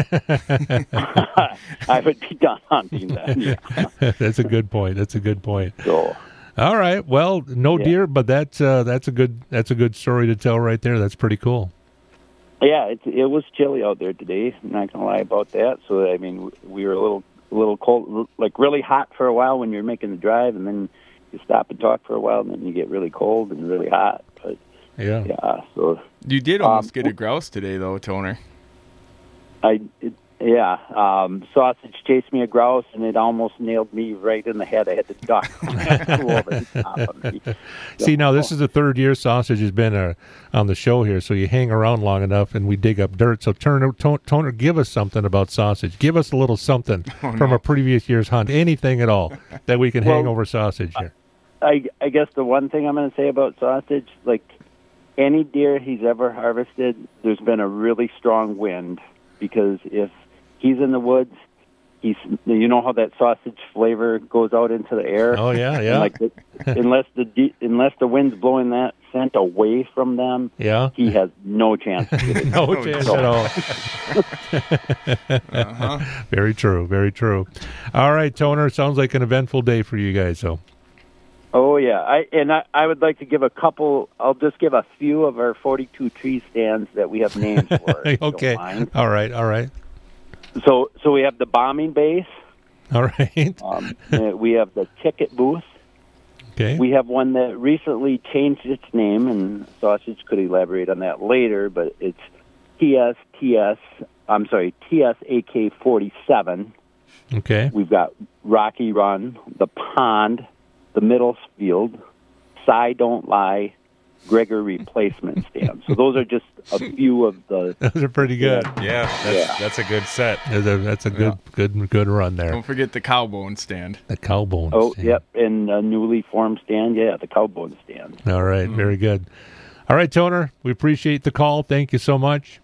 I would be done hunting then. Yeah. That's a good point. That's a good point. So, all right. Well, no Yeah. deer, but that's uh, that's a good that's a good story to tell right there. That's pretty cool. yeah, it, it was chilly out there today. I'm not going to lie about that. So, I mean, we were a little a little cold, like really hot for a while when you're making the drive, and then you stop and talk for a while, and then you get really cold and really hot. But yeah, yeah. So You did almost Um, get a grouse today, though, Toner. I, it, yeah, um, sausage chased me a grouse, and it almost nailed me right in the head. I had to duck. Flew over the top of me. See, now this is the third year Sausage has been uh, on the show here, so you hang around long enough and we dig up dirt. So Turner, to- Toner, give us something about Sausage. Give us a little something Oh, from no. a previous year's hunt, anything at all that we can hang Well, over Sausage here. I, I guess the one thing I'm going to say about sausage, like any deer he's ever harvested, there's been a really strong wind, because if he's in the woods, he's you know how that sausage flavor goes out into the air. Oh, yeah, And, yeah. like the, unless the de- unless the wind's blowing that scent away from them, Yeah. he has no chance. Of getting No it. chance So- at all. Uh-huh. Very true. Very true. All right, Toner. Sounds like an eventful day for you guys. So. Oh yeah, I and I, I would like to give a couple. I'll just give a few of our forty-two tree stands that we have names for. if you don't Okay. mind. All right. All right. So so we have the bombing base. All right. Um, uh, we have the ticket booth. Okay. We have one that recently changed its name, and Sausage could elaborate on that later. But it's T S T S. I'm sorry, T S A K forty-seven. Okay. We've got Rocky Run, the Pond, the Middle Field, Cy Don't Lie, Gregor Replacement Stand. So those are just a few of the. Those are pretty good. Yeah, that's, Yeah. that's a good set. That's a, that's a good, good, good run there. Don't forget the cowbone stand. The cowbone. Oh, stand. yep, and a newly formed stand. Yeah, the Cowbone Stand. All right. Very good. All right, Toner. We appreciate the call. Thank you so much.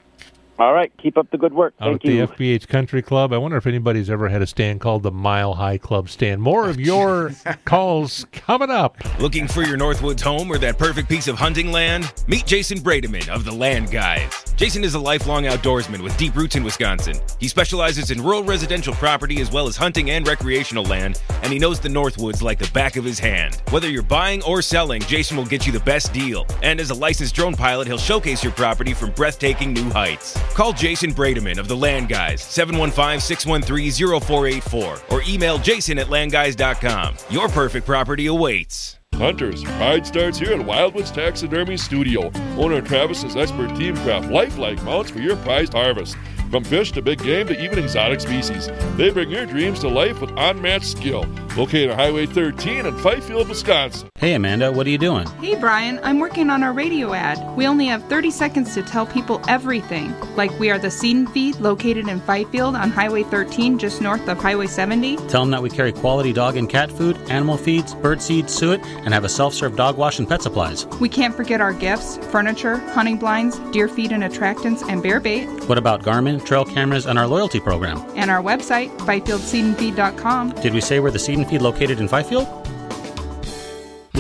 All right, keep up the good work. Out Thank at the you. F B H Country Club. I wonder if anybody's ever had a stand called the Mile High Club Stand. More of your calls coming up. Looking for your Northwoods home or that perfect piece of hunting land? Meet Jason Brademan of The Land Guys. Jason is a lifelong outdoorsman with deep roots in Wisconsin. He specializes in rural residential property as well as hunting and recreational land, and he knows the Northwoods like the back of his hand. Whether you're buying or selling, Jason will get you the best deal. And as a licensed drone pilot, he'll showcase your property from breathtaking new heights. Call Jason Brademan of The Land Guys, seven one five, six one three, zero four eight four, or email jason at land guys dot com. Your perfect property awaits. Hunters, pride starts here at Wildwoods Taxidermy Studio. Owner Travis's expert team craft lifelike mounts for your prized harvest. From fish to big game to even exotic species, they bring your dreams to life with unmatched skill. Located on Highway thirteen in Fifield, Wisconsin. Hey Amanda, what are you doing? Hey Brian, I'm working on our radio ad. We only have thirty seconds to tell people everything. Like we are the Seed and Feed located in Fifield on Highway thirteen just north of Highway seventy. Tell them that we carry quality dog and cat food, animal feeds, bird seed, suet, and have a self-serve dog wash and pet supplies. We can't forget our gifts, furniture, hunting blinds, deer feed and attractants, and bear bait. What about Garmin, trail cameras, and our loyalty program? And our website, fifield seed and feed dot com. Did we say we're the Seed and Feed located in Fifield?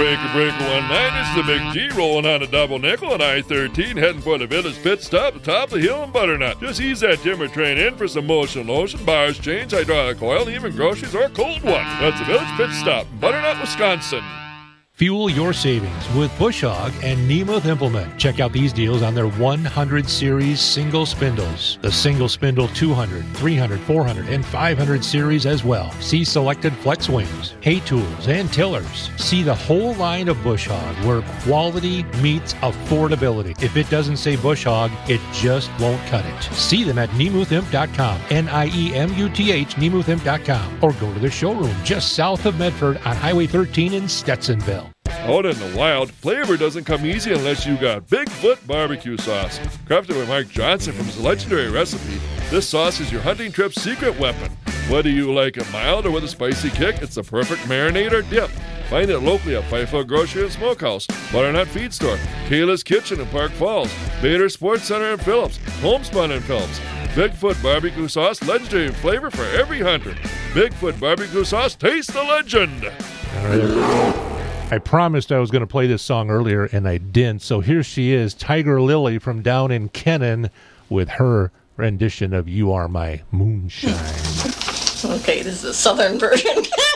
Breaker Breaker one nine is the Big G rolling on a double nickel on I thirteen, heading for the Village Pit Stop at the top of the hill in Butternut. Just ease that timber train in for some motion lotion, bars, chains, hydraulic oil, and even groceries or a cold one. That's the Village Pit Stop in Butternut, Wisconsin. Fuel your savings with Bush Hog and Nemeth Implement. Check out these deals on their one hundred series single spindles. The single spindle two hundred, three hundred, four hundred, and five hundred series as well. See selected flex wings, hay tools, and tillers. See the whole line of Bush Hog where quality meets affordability. If it doesn't say Bush Hog, it just won't cut it. See them at Nemeth Imp dot com, N I E M U T H, Nemeth Imp dot com, or go to the showroom just south of Medford on Highway thirteen in Stetsonville. Out in the wild, flavor doesn't come easy unless you got Bigfoot barbecue sauce. Crafted by Mike Johnson from his legendary recipe, this sauce is your hunting trip's secret weapon. Whether you like it mild or with a spicy kick, it's the perfect marinade or dip. Find it locally at Fifield Grocery and Smokehouse, Butternut Feed Store, Kayla's Kitchen in Park Falls, Bader Sports Center in Phillips, Homespun in Phillips. Bigfoot barbecue sauce, legendary flavor for every hunter. Bigfoot barbecue sauce, taste the legend. All right. I promised I was going to play this song earlier, and I didn't. So here she is, Tiger Lily from down in Kennon, with her rendition of You Are My Moonshine. Okay, this is a southern version.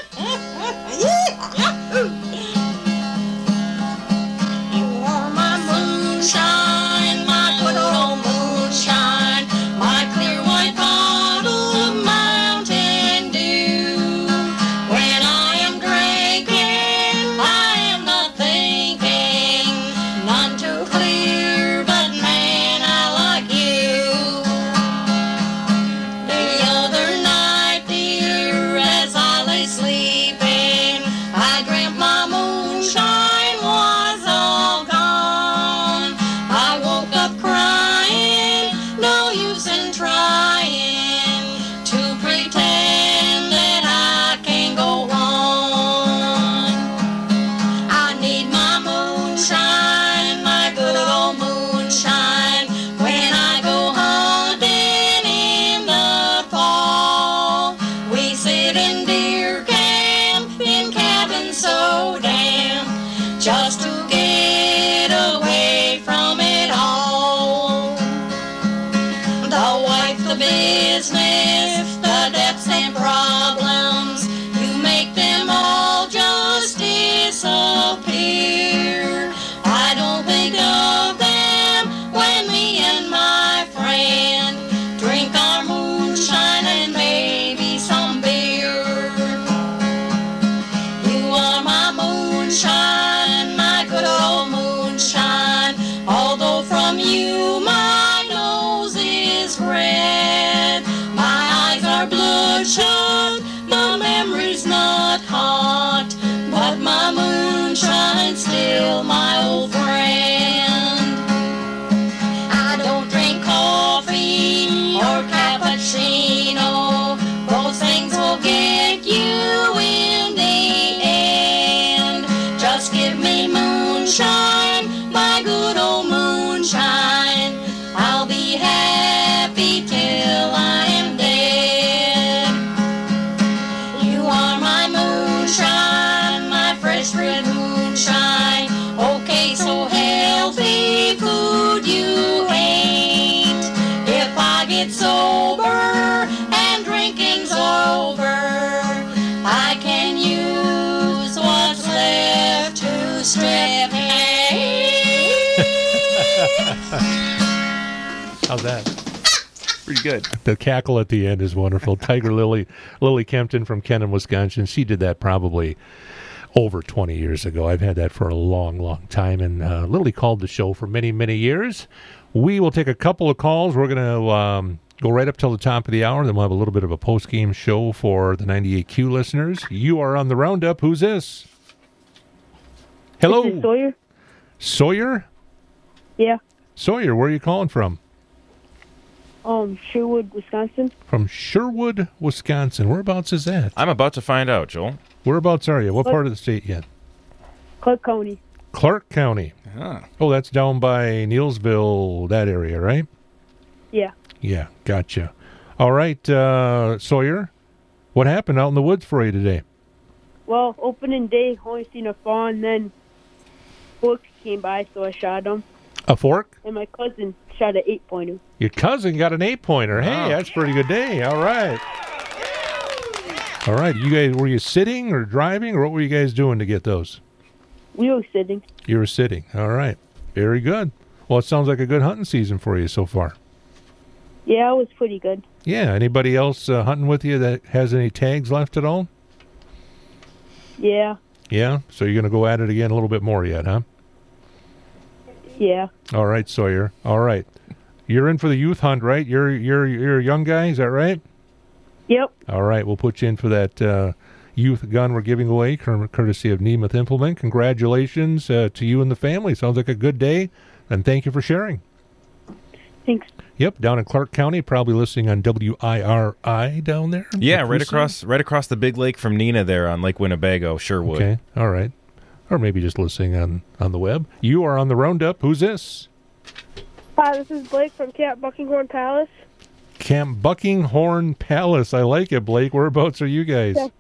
You are my moonshine, my good old moonshine, my clear white bottle of Mountain Dew. When I am drinking, I am not thinking, none too clear, but man, I like you. The other night, dear, as I lay sleeping, I dreamt my moonshine was all gone. I woke up crying, no use in trying to pretend that I can go on. I need my moonshine, my good old moonshine, when I go hunting in the fall. We sit in deer camp in cabins so damp, just to get away from it all. The wife, the business, the debts and problems, you make them all just disappear. I don't think of them when me and my friend drink our moonshine and maybe some beer. You are my moonshine, my good old moonshine, although from you my nose is red. My eyes are bloodshot, my memory's not hot, but my moonshine's still my old friend. I don't drink coffee or cappuccino, those things will get you in the end. Just give me moonshine, my good old moonshine, I'll be happy till I am dead. You are my moonshine, my fresh red moonshine, okay, so healthy food you ain't. If I get sober and drinking's over, I can use what's left to strip How's that? Pretty good. The cackle at the end is wonderful. Tiger Lily, Lily Kempton from Kennon, Wisconsin. She did that probably over twenty years ago. I've had that for a long, long time, and uh, Lily called the show for many, many years. We will take a couple of calls. We're going to um, go right up till the top of the hour, then we'll have a little bit of a post-game show for the ninety-eight Q listeners. You are on the Roundup. Who's this? Hello. This is Sawyer. Sawyer? Yeah. Sawyer, where are you calling from? Um, Sherwood, Wisconsin. From Sherwood, Wisconsin. Whereabouts is that? I'm about to find out, Joel. Whereabouts are you? What Clark- part of the state yet? Clark County. Clark County. Huh. Oh, that's down by Neilsville, that area, right? Yeah. Yeah, gotcha. All right, uh, Sawyer, what happened out in the woods for you today? well, opening day, only seen a fawn, then Book came by, so I shot him. A fork? And my cousin shot an eight-pointer. Your cousin got an eight-pointer. Hey, Wow. that's a pretty good day. All right. All right. You guys, were you sitting or driving, or what were you guys doing to get those? We were sitting. You were sitting. All right. Very good. Well, it sounds like a good hunting season for you so far. Yeah, it was pretty good. Yeah. Anybody else uh, hunting with you that has any tags left at all? Yeah, Yeah. So you're going to go at it again a little bit more yet, huh? yeah. All right, Sawyer. All right. You're in for the youth hunt, right? You're you're you're a young guy, is that right? Yep. All right, we'll put you in for that uh, youth gun we're giving away, cur- courtesy of Nemeth Implement. Congratulations uh, to you and the family. Sounds like a good day, and thank you for sharing. Thanks. Yep, down in Clark County, probably listening on W I R I down there. Yeah, right Nakusa? across right across the big lake from Nina there on Lake Winnebago, Sherwood. Okay, all right. Or maybe just listening on, on the web. You are on the Roundup. Who's this? Hi, this is Blake from Camp Buckinghorn Palace. Camp Buckinghorn Palace. I like it, Blake. Whereabouts are you guys? Yeah.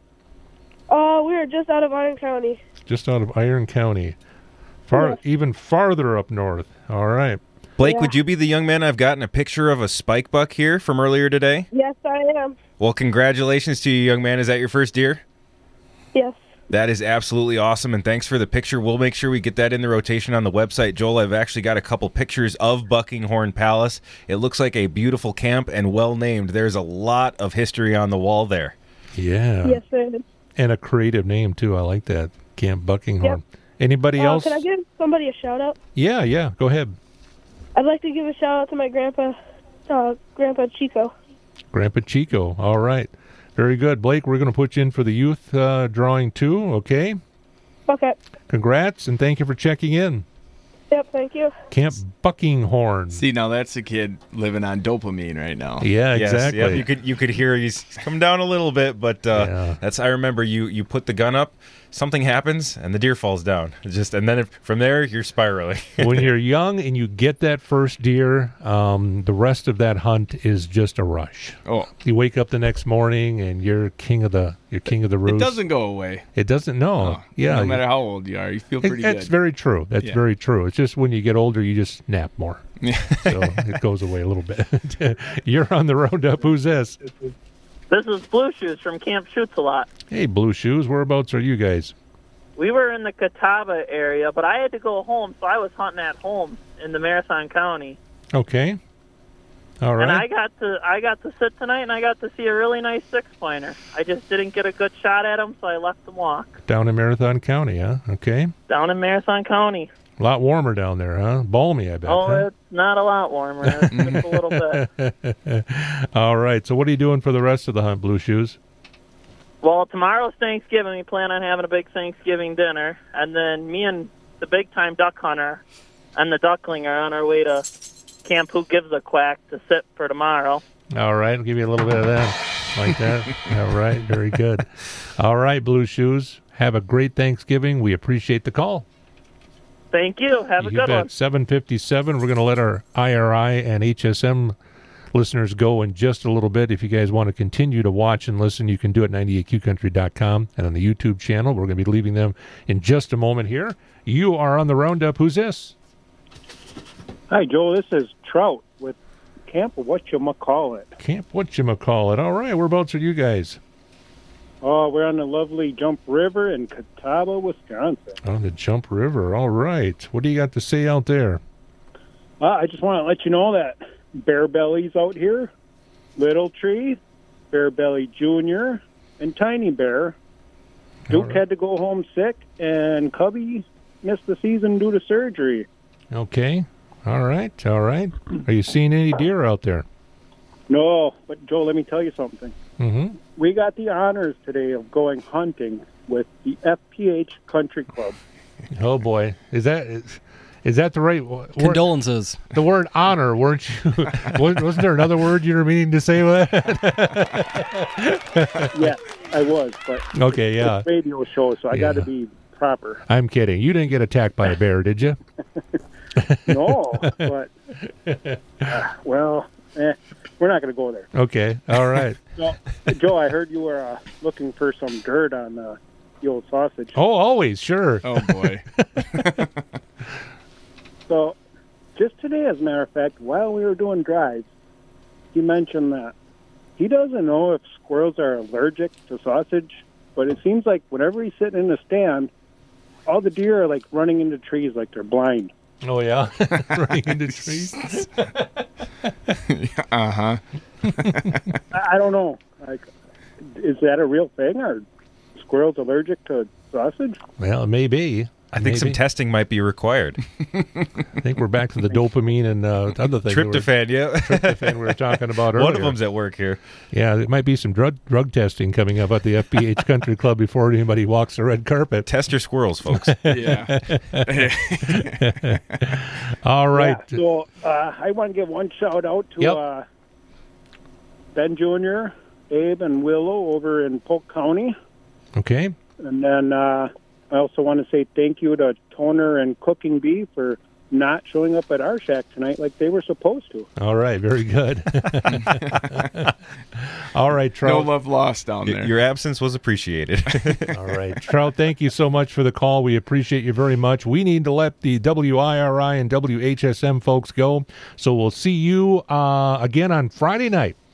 Uh, we are just out of Iron County. Just out of Iron County. Far, Yes. Even farther up north. All right. Blake, Yeah. would you be the young man I've gotten a picture of a spike buck here from earlier today? Yes, I am. Well, congratulations to you, young man. Is that your first deer? Yes. That is absolutely awesome, and thanks for the picture. We'll make sure we get that in the rotation on the website. Joel, I've actually got a couple pictures of Buckinghorn Palace. It looks like a beautiful camp and well-named. There's a lot of history on the wall there. Yeah. Yes, sir. And a creative name, too. I like that. Camp Buckinghorn. Anybody Uh, else? Can I give somebody a shout out? Yeah, yeah. Go ahead. I'd like to give a shout out to my grandpa, uh, Grandpa Chico. Grandpa Chico. All right. Very good. Blake, we're going to put you in for the youth uh, drawing, too. Okay? Okay. Congrats, and thank you for checking in. Yep, thank you. Camp Buckinghorn. See, now that's a kid living on dopamine right now. Yeah, Yes, exactly. yep, you could you could hear he's come down a little bit, but uh, that's I remember you you put the gun up, something happens, and the deer falls down. It's just and then if, from there you're spiraling. When you're young and you get that first deer, um, the rest of that hunt is just a rush. Oh, you wake up the next morning and you're king of the you're king of the roost. It doesn't go away. It doesn't. No. yeah. No matter how old you are, you feel It- pretty That's good. very true. That's Yeah. very true. It's just when you get older, you just nap more. So it goes away a little bit. You're on the roundup. Who's this? This is Blue Shoes from Camp Shoots a Lot. Hey, Blue Shoes. Whereabouts are you guys? We were in the Catawba area, but I had to go home, so I was hunting at home in the Marathon County. Okay. All And I right. got to I got to sit tonight, and I got to see a really nice six pointer. I just didn't get a good shot at him, so I left him walk Down in Marathon County, huh? Okay. down in Marathon County. A lot warmer down there, huh? Balmy, I bet. Oh, huh? it's not a lot warmer. It's just a little bit. All right. So what are you doing for the rest of the hunt, Blue Shoes? Well, tomorrow's Thanksgiving. We plan on having a big Thanksgiving dinner, and then me and the big-time duck hunter and the duckling are on our way to Camp Who Gives a Quack to sit for tomorrow. All right. I'll give you a little bit of that. Like that. All right. Very good. All right, Blue Shoes. Have a great Thanksgiving. We appreciate the call. Thank you. Have a You good bet. one. seven fifty-seven. We're going to let our I R I and H S M listeners go in just a little bit. If you guys want to continue to watch and listen, you can do it at ninety-eight Q country dot com and on the YouTube channel. We're going to be leaving them in just a moment here. You are on the roundup. Who's this? Hi, Joel. This is Trout with Camp Whatchamacallit. Camp Whatchamacallit. All right. Whereabouts are you guys? Oh, we're on the lovely Jump River in Catawba, Wisconsin. On the Jump River. All right. What do you got to say out there? Uh, I just want to let you know that Bear Belly's out here, Little Tree, Bear Belly Junior, and Tiny Bear. Duke had to go home sick, and Cubby missed the season due to surgery. Okay. All right. All right. Are you seeing any deer out there? No, but Joel, let me tell you something. Mm-hmm. We got the honors today of going hunting with the F P H Country Club. Oh boy, is that is, is that the right word? Condolences. The word honor, weren't you? Wa- Wasn't there another word you were meaning to say with that? Yeah, I was, but Okay, yeah. it's a radio show, so I got to Yeah. be proper. I'm kidding. You didn't get attacked by a bear, did you? No, but uh, well, eh, we're not going to go there. Okay. All right. So, Joe, I heard you were uh, looking for some dirt on the the old sausage. Oh, always, sure. Oh, boy. So, just today, as a matter of fact, while we were doing drives, he mentioned that he doesn't know if squirrels are allergic to sausage, but it seems like whenever he's sitting in the stand, all the deer are like running into trees like they're blind. Oh, yeah? Running into trees? uh-huh. I, I don't know. Like, is that a real thing? Are squirrels allergic to sausage? Well, it may be. I think some Maybe. testing might be required. I think we're back to the dopamine and uh, other things. Tryptophan, we were, yeah. Tryptophan we were talking about earlier. One of them's at work here. Yeah, there might be some drug drug testing coming up at the F B H Country Club before anybody walks the red carpet. Test your squirrels, folks. Yeah. All right. Yeah, so uh, I want to give one shout out to Yep. uh, Ben Junior, Abe, and Willow over in Polk County. Okay. And then uh, I also want to say thank you to Toner and Cooking Bee for not showing up at our shack tonight like they were supposed to. All right. Very good. All right, No Trout. love lost down Y- there. Your absence was appreciated. All right. Trout, thank you so much for the call. We appreciate you very much. We need to let the W I R I and W H S M folks go. So we'll see you uh, again on Friday night